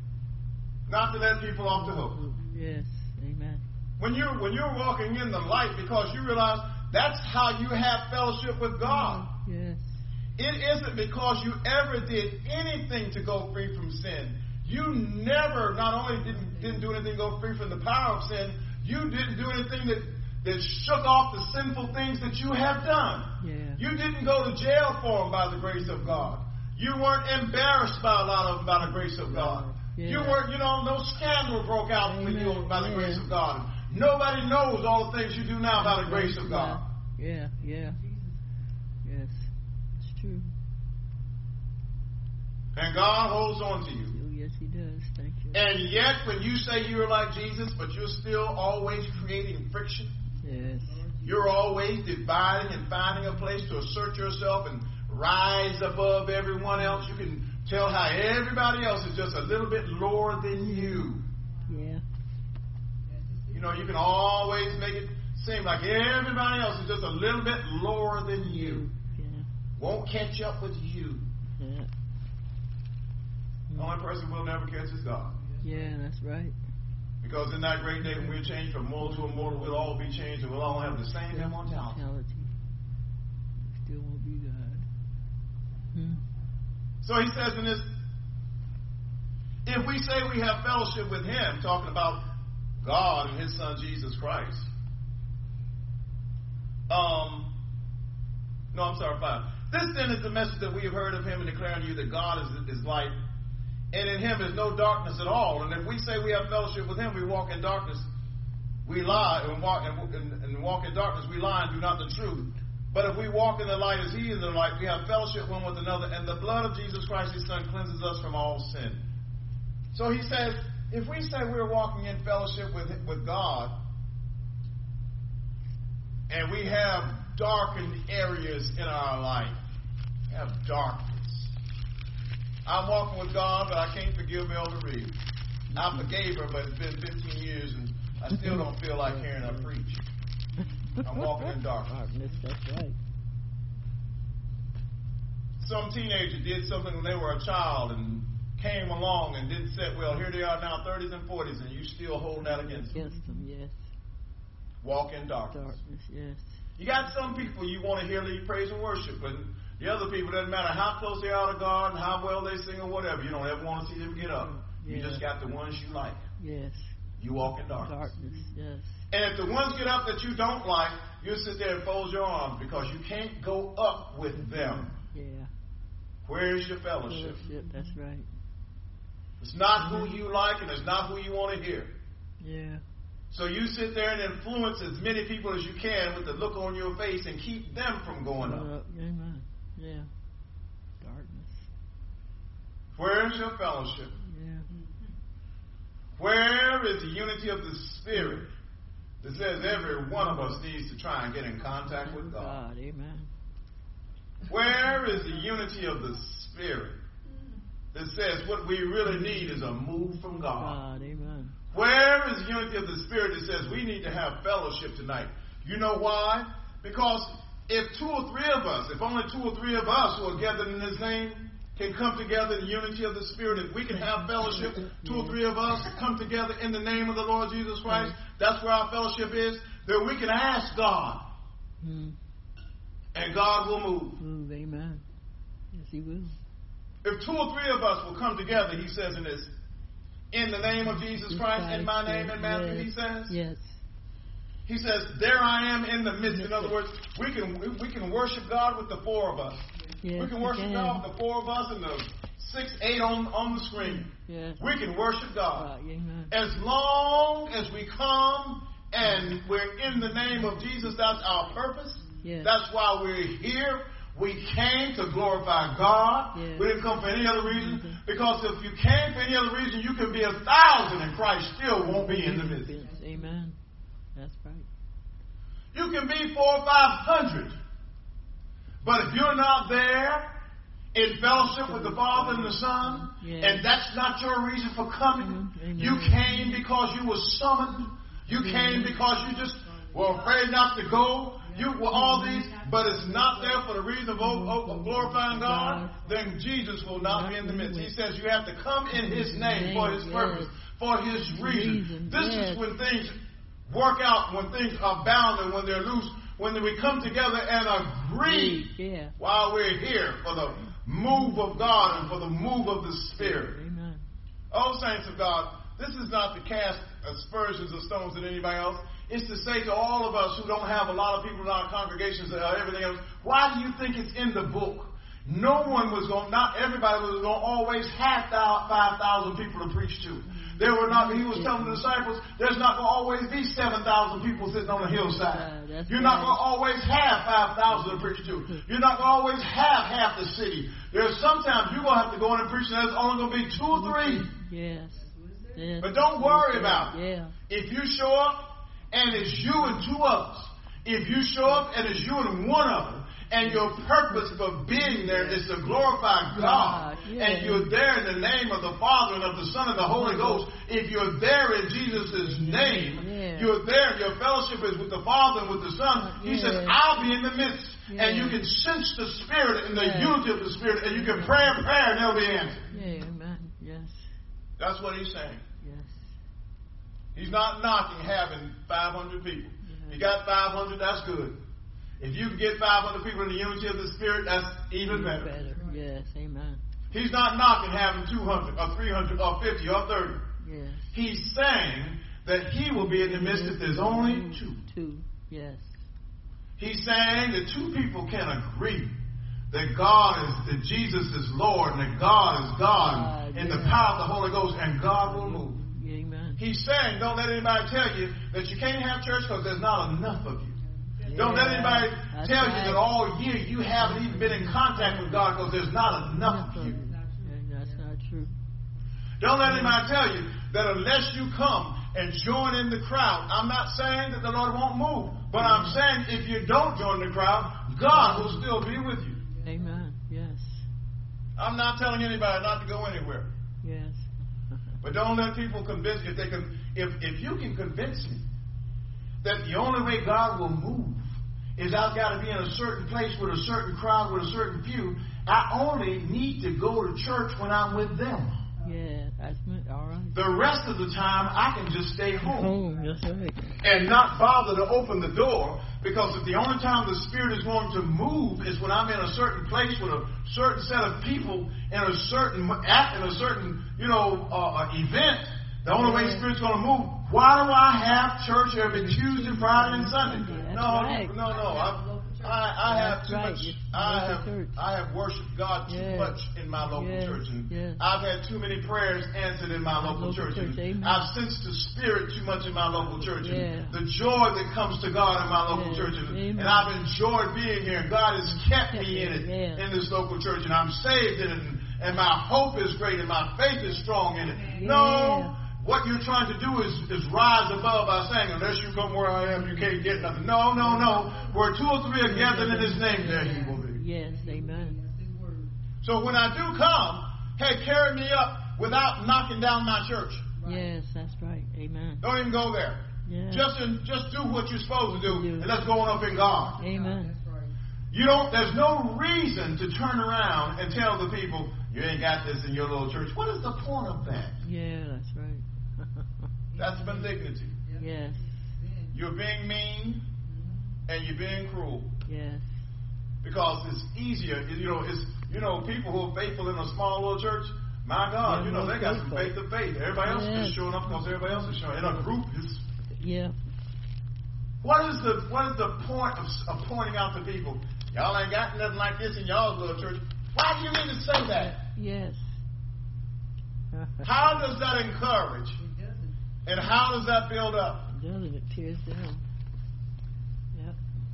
not to let people off the hook. Yes. Amen. When you're when you're walking in the light, because you realize that's how you have fellowship with God. Yes. It isn't because you ever did anything to go free from sin. You never, not only didn't didn't do anything to go free from the power of sin, you didn't do anything that that shook off the sinful things that you have done. Yeah. You didn't go to jail for them by the grace of God. You weren't embarrassed by a lot of them by the grace of God. Yeah. You weren't, you know, no scandal broke out for Amen. you by the Yeah. grace of God. Nobody knows all the things you do now by the grace of God. Yeah. Yeah. Yes. It's true. God holds on to you. Oh, yes, He does. Thank you. And yet, when you say you're like Jesus, but you're still always creating friction, Yes. you're always dividing and finding a place to assert yourself and rise above everyone else. You can tell how everybody else is just a little bit lower than you. Yeah. You know, you can always make it seem like everybody else is just a little bit lower than you. Yeah. Won't catch up with you. Yeah. The only person will never catch is God. Yeah, that's right. Because in that great day when we're changed from mortal to immortal, we'll all be changed and we'll all have the same immortality. Mortality. Still won't be God. Hmm. So he says in this, if we say we have fellowship with him, talking about God and his son Jesus Christ. Um, no, I'm sorry, five. This then is the message that we have heard of him and declaring to you that God is, is light, and in him is no darkness at all. And if we say we have fellowship with him, we walk in darkness, we lie, and walk, and, and, and walk in darkness, we lie and do not the truth. But if we walk in the light as he is in the light, we have fellowship one with another, and the blood of Jesus Christ, his son, cleanses us from all sin. So he says, if we say we're walking in fellowship with, with God, and we have darkened areas in our life, we have darkness. I'm walking with God, but I can't forgive Elder Reed. I forgave her, but it's been fifteen years, and I still don't feel like hearing her preach. I'm walking in darkness. Darkness, that's right. Some teenager did something when they were a child and came along and didn't sit well. Here they are now, thirties and forties, and you still holding that against them. Against them, yes. Walk in darkness. Darkness, yes. You got some people you want to hear lead praise and worship, but the other people, doesn't matter how close they are to God and how well they sing or whatever, you don't ever want to see them get up. You Yeah. just got the ones you like. Yes. You walk in darkness. Darkness, yes. And if the ones get up that you don't like, you'll sit there and fold your arms because you can't go up with them. Yeah. Where's your fellowship? Fellowship, that's right. It's not who you like and it's not who you want to hear. Yeah. So you sit there and influence as many people as you can with the look on your face and keep them from going up. Uh, amen. Yeah. Darkness. Where's your fellowship? Yeah. Where is the unity of the Spirit that says every one of us needs to try and get in contact with God? God, amen. Where is the unity of the Spirit that says what we really need is a move from God? God, amen. Where is the unity of the Spirit that says we need to have fellowship tonight? You know why? Because if two or three of us, if only two or three of us who are gathered in his name can come together in the unity of the Spirit, if we can have fellowship, two or three of us come together in the name of the Lord Jesus Christ, that's where our fellowship is, then we can ask God, Hmm. and God will move. Move, amen. Yes, he will. If two or three of us will come together, he says in this, in the name of Jesus Christ, in my name, in Matthew, yes. he says. Yes. He says, there I am in the midst. In other words, we can we can worship God with the four of us. Yes, we can worship can. God with the four of us and the six, eight on, on the screen. Yes. We can worship God. God, amen. As long as we come and we're in the name of Jesus, that's our purpose. Yes. That's why we're here. We came to glorify God. Yes. We didn't come for any other reason. Because if you came for any other reason, you can be a thousand and Christ still won't be in the midst. Amen. That's right. You can be four or five hundred. But if you're not there in fellowship with the Father and the Son, yes. and that's not your reason for coming, Amen. you came because you were summoned. You came because you just were afraid not to go. You were all these, but it's not there for the reason of, of, of glorifying God, then Jesus will not be in the midst. He says you have to come in his name for his purpose, for his reason. This is when things work out, when things are bound and when they're loose, when we come together and agree yeah. while we're here for the move of God and for the move of the Spirit. Amen. Oh, saints of God, this is not to cast aspersions or stones at anybody else. It's to say to all of us who don't have a lot of people in our congregations and everything else, why do you think it's in the book? No one was going, not everybody was going to always have five thousand people to preach to. There were not, he was telling the disciples, there's not going to always be seven thousand people sitting on a hillside. Uh, You're not going to always have five thousand to preach to. You're not going to always have half the city. There's sometimes you're going to have to go in and preach, and there's only going to be two or three. Yes. yes. But don't worry about it. Yeah. If you show up and it's you and two others, if you show up and it's you and one other, and your purpose for being there is to glorify God. Yeah. And you're there in the name of the Father and of the Son and the Holy Ghost. If you're there in Jesus' name, yeah. you're there. Your fellowship is with the Father and with the Son. He yeah. says, I'll be in the midst. Yeah. And you can sense the Spirit and the yeah. unity of the Spirit. And you can pray a prayer and it'll be answered. Yeah, amen. Yes. That's what he's saying. Yes. He's not knocking having five hundred people. Yeah. You got five hundred, that's good. If you can get five hundred people in the unity of the Spirit, that's even better. better. Yes, amen. He's not knocking having two hundred or three hundred or fifty or thirty. Yes. He's saying that he will be in the midst if there's only two. Two, yes. He's saying that two people can agree that God is, that Jesus is Lord and that God is God uh, in yeah. the power of the Holy Ghost, and God will move. Amen. He's saying, don't let anybody tell you that you can't have church because there's not enough of you. Yeah, don't let anybody tell right. you that all year you haven't even been in contact with God because there's not enough of you. Yeah, that's not true. Don't let anybody tell you that unless you come and join in the crowd, I'm not saying that the Lord won't move, but I'm saying if you don't join the crowd, God will still be with you. Amen. Yes. I'm not telling anybody not to go anywhere. Yes. But don't let people convince if they can if if you can convince me that the only way God will move is I've got to be in a certain place with a certain crowd, with a certain few. I only need to go to church when I'm with them. Yeah, that's all right. The rest of the time, I can just stay home. Home, that's right. And not bother to open the door, because if the only time the Spirit is going to move is when I'm in a certain place with a certain set of people in a certain act, in a certain, you know, uh, event, the only way the Spirit's going to move. Why do I have church every Tuesday, Friday, and Sunday? That's no, right. no, no. I, I, I have too right. much. I have I have worshipped God too yes. much in my local yes. church, and yes. I've had too many prayers answered in my local, local church. church. And I've sensed the Spirit too much in my local church, yeah. and the joy that comes to God in my local yes. church, and, and I've enjoyed being here. And God has kept me in it yeah. in this local church, and I'm saved in it, and, and my hope is great, and my faith is strong in it. Yeah. No. What you're trying to do is, is rise above by saying, unless you come where I am, you can't get nothing. No, no, no. Where two or three are gathered in His name, there He will be. Yes, amen. So when I do come, hey, carry me up without knocking down my church. Yes, that's right. Amen. Don't even go there. Yes. Just in, just do what you're supposed to do, do. And let's go on up in God. Amen. You don't. There's no reason to turn around and tell the people, you ain't got this in your little church. What is the point of that? Yeah, that's right. That's malignity. Yes. You're being mean and you're being cruel. Yes. Because it's easier, you know, it's you know, people who are faithful in a small little church, my God, yeah, you know, they got faithful. some faith to faith. Everybody else yes. is showing up because everybody else is showing. In a group, it's yeah. What is the what is the point of, of pointing out to people, y'all ain't got nothing like this in y'all's little church? Why do you need to say that? Yes. How does that encourage? And how does that build up? It doesn't. It tears down. Yep.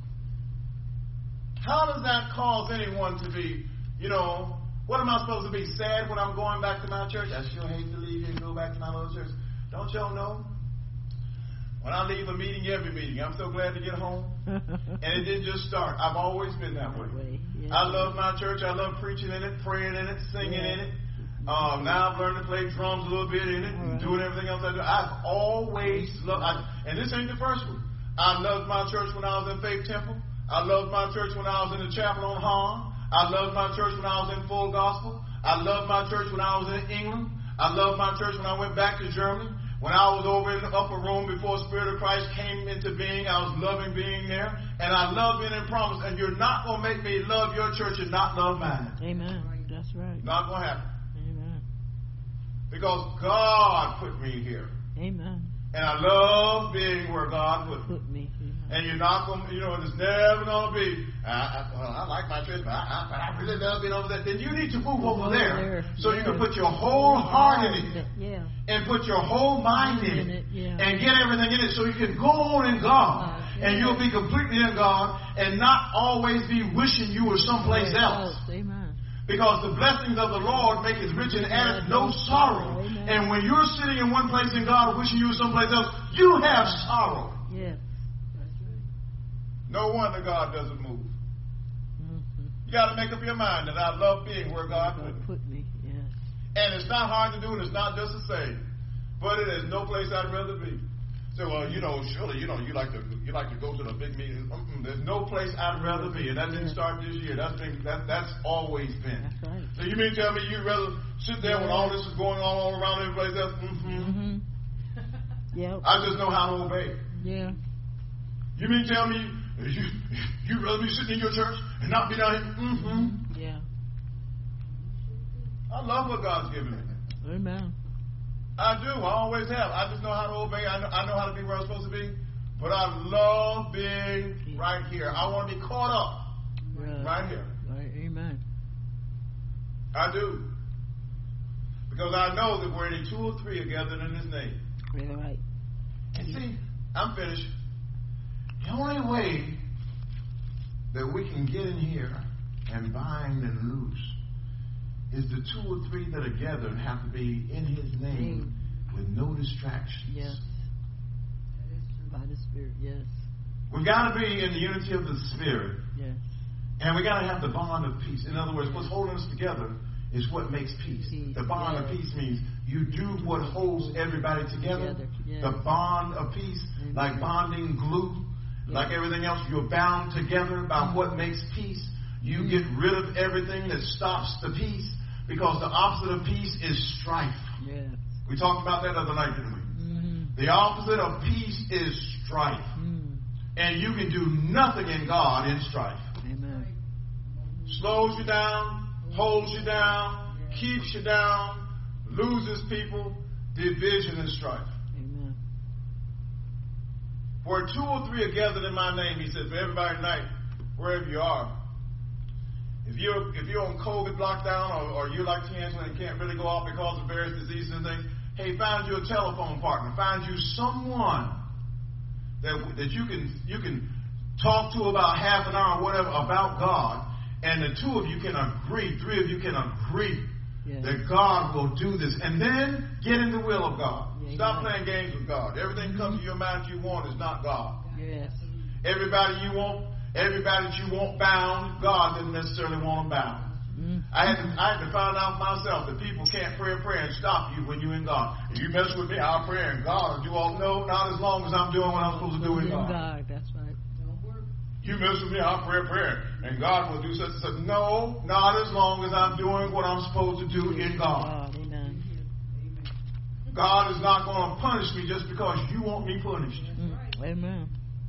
How does that cause anyone to be, you know, what am I supposed to be, sad when I'm going back to my church? I sure hate to leave here and go back to my little church. Don't y'all know? When I leave a meeting, every meeting, I'm so glad to get home. And it didn't just start. I've always been that, that way. way. Yeah. I love my church. I love preaching in it, praying in it, singing yeah. in it. Um, now I've learned to play drums a little bit in it and right. doing everything else I do. I've always loved, I, and this ain't the first one. I loved my church when I was in Faith Temple. I loved my church when I was in the chapel on Hahn. I loved my church when I was in Full Gospel. I loved my church when I was in England. I loved my church when I went back to Germany. When I was over in the upper room before Spirit of Christ came into being, I was loving being there. And I love being in Promise. And you're not going to make me love your church and not love mine. Amen. That's right. Not going to happen. Amen. Because God put me here. Amen. And I love being where God put me. Put me. Amen. And you knock them, you know, and it's never going to be, I, I, well, I like my church, but I, I, but I really love being over there. Then you need to move over there so you can put your whole heart in it. Yeah. And put your whole mind in it. Yeah. And get everything in it so you can go on in God. Uh, yeah. And you'll be completely in God and not always be wishing you were someplace else. Amen. Because the blessings of the Lord make it rich and addeth no sorrow. Amen. And when you're sitting in one place in God wishing you were someplace else, you have sorrow. Yes. No wonder God doesn't move. Mm-hmm. You got to make up your mind that I love being where God put me. Put me. Yes. And it's not hard to do, and it's not just the same. But it is no place I'd rather be. So, well, you know, surely, you know, you like to you like to go to the big meetings. Mm-mm, there's no place I'd rather be, and that didn't start this year. That's been that that's always been. That's right. So you mean tell me you'd rather sit there yeah. when all this is going on all around every place else? Mm-hmm. Mm-hmm. Yep. I just know how to obey. Yeah. You mean tell me you you'd rather be sitting in your church and not be down here? Mm-hmm. Yeah. I love what God's given me. Amen. I do. I always have. I just know how to obey. I know, I know how to be where I'm supposed to be. But I love being right here. I want to be caught up right, right here. Right. Amen. I do. Because I know that where any two or three are gathered in His name. Yeah, right. And see, I'm finished. The only way that we can get in here and bind and loose is the two or three that are gathered have to be in His name mm. with no distractions. Yes. By the Spirit, yes. We've got to be in the unity of the Spirit. Yes. And we got to have the bond of peace. In other words, what's holding us together is what makes peace. peace. The bond yes. of peace means you do what holds everybody together. together. Yes. The bond of peace, mm-hmm. like bonding glue, yes. like everything else, you're bound together by mm-hmm. what makes peace. You mm-hmm. get rid of everything that stops the peace. Because the opposite of peace is strife. Yes. We talked about that the other night, didn't we? Mm-hmm. The opposite of peace is strife. Mm. And you can do nothing in God in strife. Amen. Slows you down, holds you down, keeps you down, loses people, division and strife. Amen. Where two or three are gathered in my name, He said, for everybody tonight, wherever you are. If you're if you're on COVID lockdown or, or you're like Angela and can't really go out because of various diseases and things, hey, find you a telephone partner. Find you someone that that you can you can talk to about half an hour or whatever about God, and the two of you can agree, three of you can agree yes. that God will do this, and then get in the will of God. Yeah, Stop yeah. playing games with God. Everything comes to your mind you want is not God. Yes. Everybody you want. Everybody that you want bound, God didn't necessarily want them bound. Mm-hmm. I had to, I had to find out myself that people can't pray a prayer and stop you when you're in God. If you mess with me, I'll pray in God. You all know, not as long as I'm doing what I'm supposed to do in God. God. That's right. Don't work. You mess with me, I'll pray a prayer, and God will do such and such. No, not as long as I'm doing what I'm supposed to do in God. God. Amen. God is not going to punish me just because you want me punished. Mm. Amen.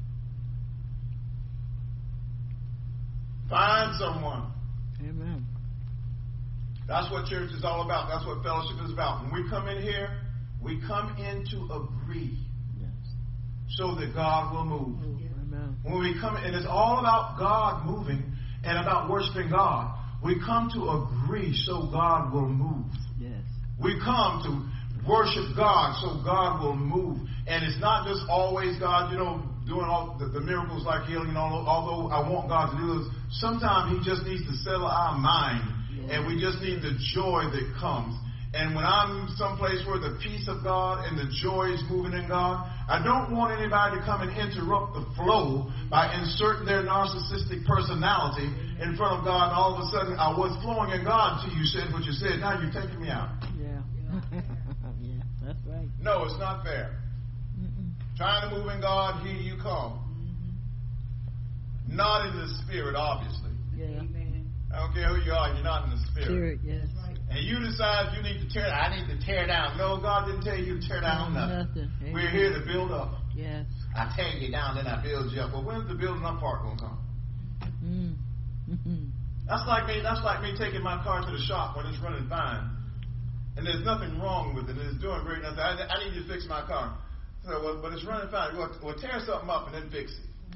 Find someone. Amen. That's what church is all about. That's what fellowship is about. When we come in here, we come in to agree yes. so that God will move. Amen. When we come in, and it's all about God moving and about worshiping God. We come to agree so God will move. Yes. We come to worship God so God will move. And it's not just always God, you know, doing all the, the miracles like healing and all. Although I want God to do this, sometimes He just needs to settle our mind, yeah. and we just need the joy that comes. And when I'm someplace where the peace of God and the joy is moving in God, I don't want anybody to come and interrupt the flow by inserting their narcissistic personality in front of God. And all of a sudden, I was flowing in God until you said what you said. Now you're taking me out. Yeah, yeah, that's right. No, it's not fair. Trying to move in God, here you come. Mm-hmm. Not in the Spirit, obviously. Yeah. Amen. I don't care who you are, you're not in the Spirit. Spirit, yes. Right. And you decide you need to tear I need to tear down. No, God didn't tell you to tear down nothing. nothing. We're here to build up. Yes. I tear you down, then I build you up. Well, when's the building up part going to come? Mm-hmm. That's like me. That's like me taking my car to the shop when it's running fine, and there's nothing wrong with it, and it's doing great. Nothing. I, I need to fix my car. So, well, but it's running fine. Well, well, tear something up and then fix it.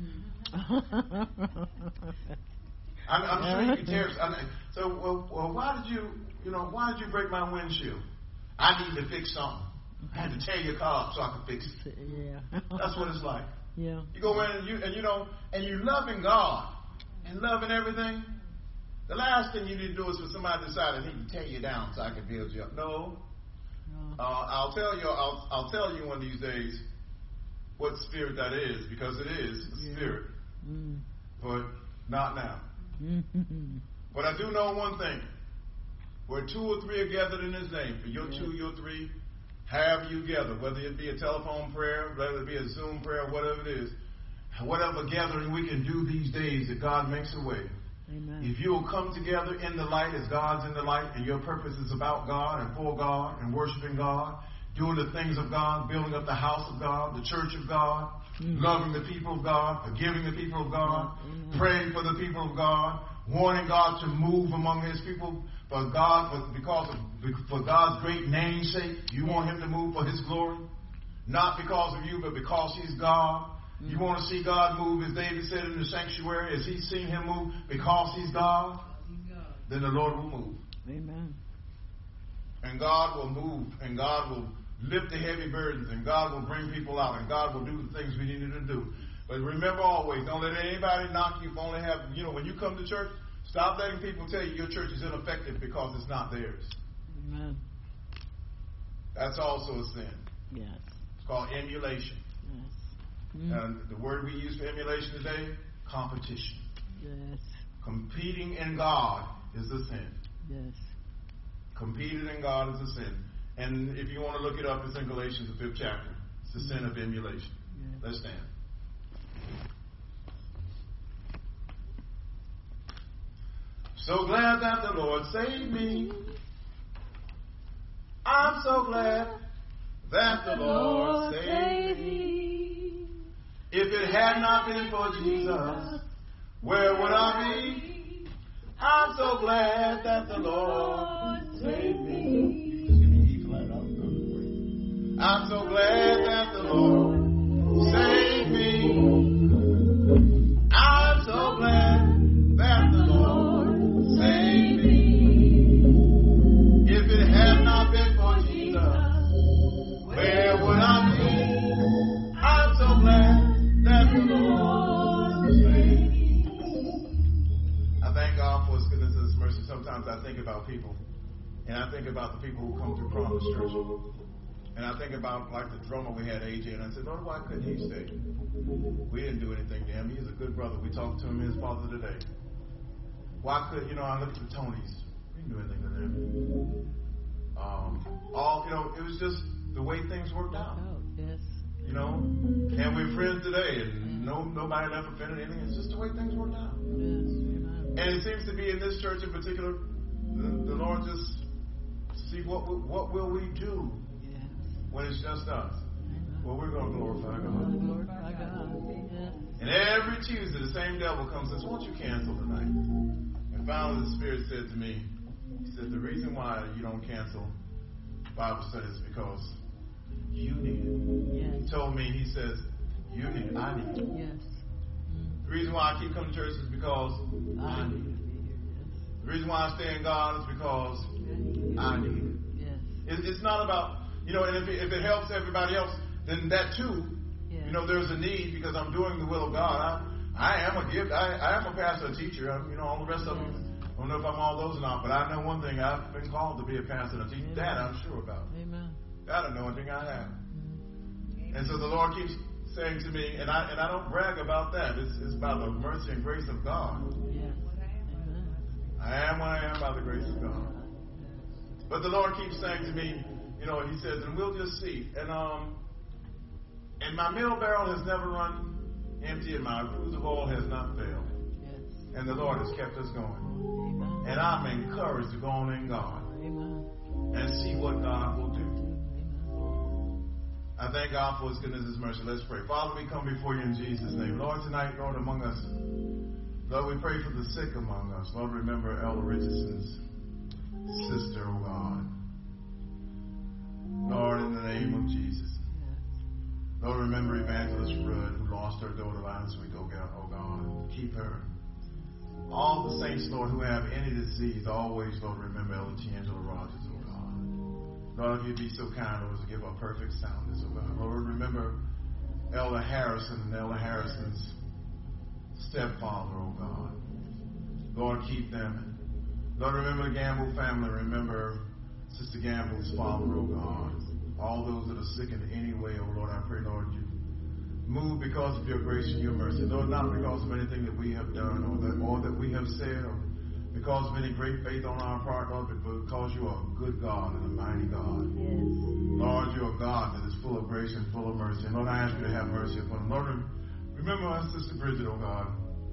I'm, I'm sure you can tear. I mean, so, well, well, why did you, you know, why did you break my windshield? I need to fix something. I had to tear your car up so I could fix it. Yeah. That's what it's like. Yeah. You go in and you and you know and you loving God and loving everything. The last thing you need to do is for somebody to decide I need to tear you down so I can build you up. No. no. Uh, I'll tell you. I'll I'll tell you one of these days what spirit that is, because it is a yeah. spirit. Mm. But not now. But I do know one thing. Where two or three are gathered in His name, for your yeah. two, your three, have you gathered, whether it be a telephone prayer, whether it be a Zoom prayer, whatever it is, whatever gathering we can do these days that God makes a way. Amen. If you will come together in the light as God's in the light, and your purpose is about God and for God and worshiping God, doing the things of God, building up the house of God, the church of God, mm-hmm. loving the people of God, forgiving the people of God, mm-hmm. praying for the people of God, wanting God to move among His people for God, for, because of, for God's great name's sake. You yes. want Him to move for His glory, not because of you, but because He's God. Mm-hmm. You want to see God move, as David said in the sanctuary, as He's seen Him move because He's God, He's God. Then the Lord will move. Amen. And God will move, and God will lift the heavy burdens, and God will bring people out, and God will do the things we needed to do. But remember always, don't let anybody knock you. If only have, you know, when you come to church, stop letting people tell you your church is ineffective because it's not theirs. Amen. That's also a sin. Yes. It's called emulation. Yes. Mm. And the word we use for emulation today, competition. Yes. Competing in God is a sin. Yes. Competing in God is a sin. And if you want to look it up, it's in Galatians, the fifth chapter. It's the sin of emulation. Yes. Let's stand. So glad that the Lord saved me. I'm so glad that the Lord saved me. If it had not been for Jesus, where would I be? I'm so glad that the Lord saved me. I'm so glad that the Lord saved me. I'm so glad that the Lord saved me. If it had not been for Jesus, where would I be? I'm so glad that the Lord saved me. I thank God for His goodness and His mercy. Sometimes I think about people, and I think about the people who come through Promise Church. And I think about, like, the drummer we had, A J, and I said, Lord, why couldn't he stay? We didn't do anything to him. He's a good brother. We talked to him, his father, today. Why could, you know, I looked at the Tonys. We didn't do anything to them. Um, all, you know, it was just the way things worked out. Yes. You know? And we're friends today, and no nobody left offended anything. It's just the way things worked out. Yes. And it seems to be in this church in particular, the, the Lord just see what what will we do when it's just us. Well, we're going to glorify God. Glorify God. Yes. And every Tuesday, the same devil comes and says, won't you cancel tonight? And finally, the Spirit said to me, He said, the reason why you don't cancel Bible studies is because you need it. Yes. He told me, He says, you need it. I need it. Yes. The reason why I keep coming to church is because I need it. The reason why I stay in God is because I need it. Yes. It's not about, you know, and if it, if it helps everybody else, then that too, yes. You know, there's a need because I'm doing the will of God. I, I am a gift. I, I am a pastor, a teacher. I'm, you know, all the rest of them. I don't know if I'm all those or not, but I know one thing. I've been called to be a pastor and a teacher. Amen. That I'm sure about. Amen. That I know one thing I have. Mm-hmm. And so the Lord keeps saying to me, and I and I don't brag about that. It's, it's about the mercy and grace of God. Yes. Amen. I am what I am by the grace of God. But the Lord keeps saying to me, you know, He says, and we'll just see. And um, and my mill barrel has never run empty, and my cruse of oil has not failed. Yes. And the Lord has kept us going. Amen. And I'm encouraged to go on in God. Amen. And see what God will do. Amen. I thank God for His goodness and His mercy. Let's pray. Father, we come before You in Jesus' name. Lord, tonight, Lord, among us, Lord, we pray for the sick among us. Lord, remember Elder Richardson's sister, oh God. Lord, in the name of Jesus. Lord, remember Evangelist Rudd, who lost her daughter last week, oh God, oh God. Keep her. All the saints, Lord, who have any disease, always, Lord, remember Elder D'Angelo Rogers, oh God. Lord, if you'd be so kind, Lord, to give her perfect soundness, oh God. Lord, remember Elder Harrison and Elder Harrison's stepfather, oh God. Lord, keep them. Lord, remember the Gamble family. Remember Sister Gamble's father, oh God. All those that are sick in any way, oh Lord, I pray, Lord, you move because of your grace and your mercy. Lord, not because of anything that we have done or that, or that we have said or because of any great faith on our part, Lord, but because you are a good God and a mighty God. Yes. Lord, you're a God that is full of grace and full of mercy. And Lord, I ask you to have mercy upon them. Lord, remember our Sister Bridget, oh God.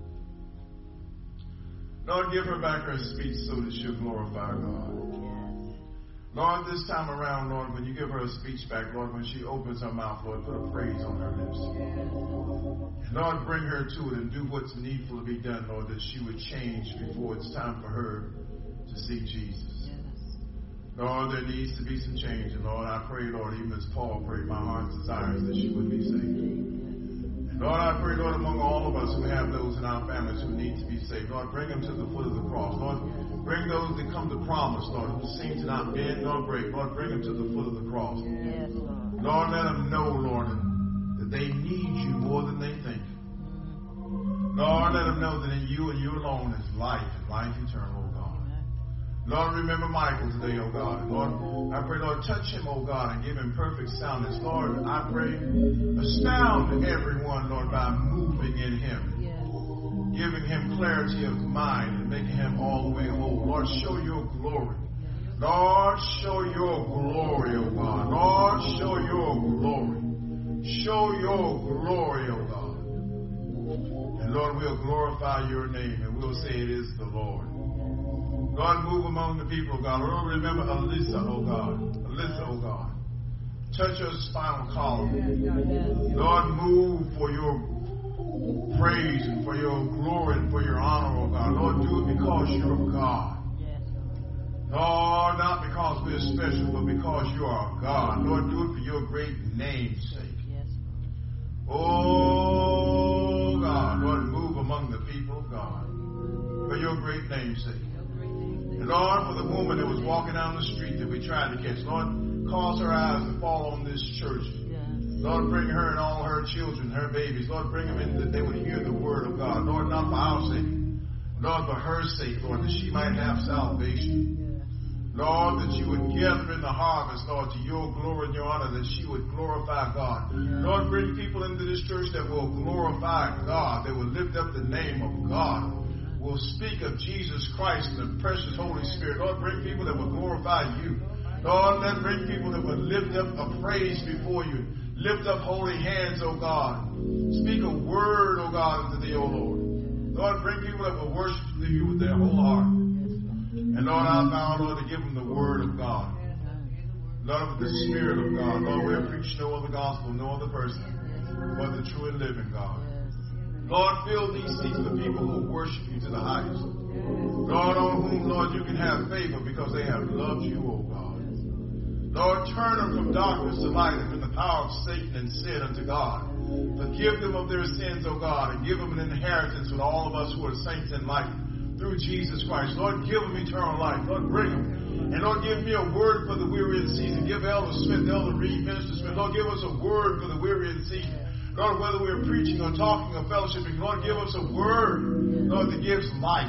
Lord, give her back her speech so that she'll glorify God. Lord, this time around, Lord, when you give her a speech back, Lord, when she opens her mouth, Lord, put a praise on her lips. And Lord, bring her to it and do what's needful to be done, Lord, that she would change before it's time for her to see Jesus. Lord, there needs to be some change. And Lord, I pray, Lord, even as Paul prayed, my heart's desire is that she would be saved. Lord, I pray, Lord, among all of us who have those in our families who need to be saved, Lord, bring them to the foot of the cross. Lord, bring those that come to promise, Lord, who seem to not bend nor break. Lord, bring them to the foot of the cross. Yes, Lord. Lord, let them know, Lord, that they need you more than they think. Lord, let them know that in you and you alone is life and life eternal, oh God. Lord, remember Michael today, oh God. Lord, I pray, Lord, touch him, oh God, and give him perfect soundness. Lord, I pray, astound everyone, Lord, by moving in him. Yes. Giving him clarity of mind and making him all the way whole. Lord, show your glory. Lord, show your glory, oh God. Lord, show your glory. Show your glory, oh God. And Lord, we'll glorify your name and we'll say it is the Lord. God, move among the people, God. Lord, remember Alyssa, oh God. Alyssa, oh God. Touch her spinal column. Lord, move for your praise and for your glory and for your honor, oh God. Lord, do it because you're God. Lord, not because we're special, but because you are God. Lord, do it for your great name's sake. Oh God, Lord, move among the people, God, for your great name's sake. And Lord, for the woman that was walking down the street that we tried to catch, Lord, cause her eyes to fall on this church. Yes. Lord, bring her and all her children, her babies. Lord, bring them in that they would hear the word of God. Lord, not for our sake, Lord, for her sake, Lord, that she might have salvation. Yes. Lord, that you would gather in the harvest, Lord, to your glory and your honor, that she would glorify God. Yes. Lord, bring people into this church that will glorify God, that will lift up the name of God. Will speak of Jesus Christ and the precious Holy Spirit. Lord, bring people that will glorify you. Lord, let bring people that will lift up a praise before you. Lift up holy hands, O God. Speak a word, O God, unto thee, O Lord. Lord, bring people that will worship you with their whole heart. And Lord, I vow, Lord, to give them the word of God. Lord, with the Spirit of God. Lord, we're preaching no other gospel, no other person, but the true and living God. Lord, fill these seats with people who worship you to the highest. Lord, on whom, Lord, you can have favor because they have loved you, O God. Lord, turn them from darkness to light and from the power of Satan and sin unto God. Forgive them of their sins, O God, and give them an inheritance with all of us who are saints in light through Jesus Christ. Lord, give them eternal life. Lord, bring them. And Lord, give me a word for the weary in season. Give Elder Smith, Elder Reed, Minister Smith. Lord, give us a word for the weary in season. Lord, whether we're preaching or talking or fellowshipping, Lord, give us a word, Lord, that gives life.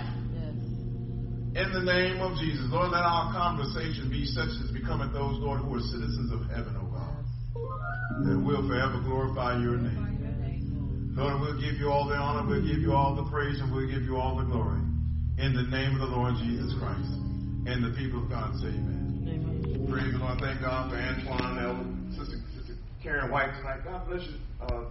In the name of Jesus, Lord, let our conversation be such as becometh those, Lord, who are citizens of heaven, O God, that we'll forever glorify your name. Lord, we'll give you all the honor, we'll give you all the praise, and we'll give you all the glory. In the name of the Lord Jesus Christ. And the people of God say amen. Amen. Praise the Lord. Thank God for Antoine, Elder, Sister, Sister Karen White tonight. God bless you. Uh,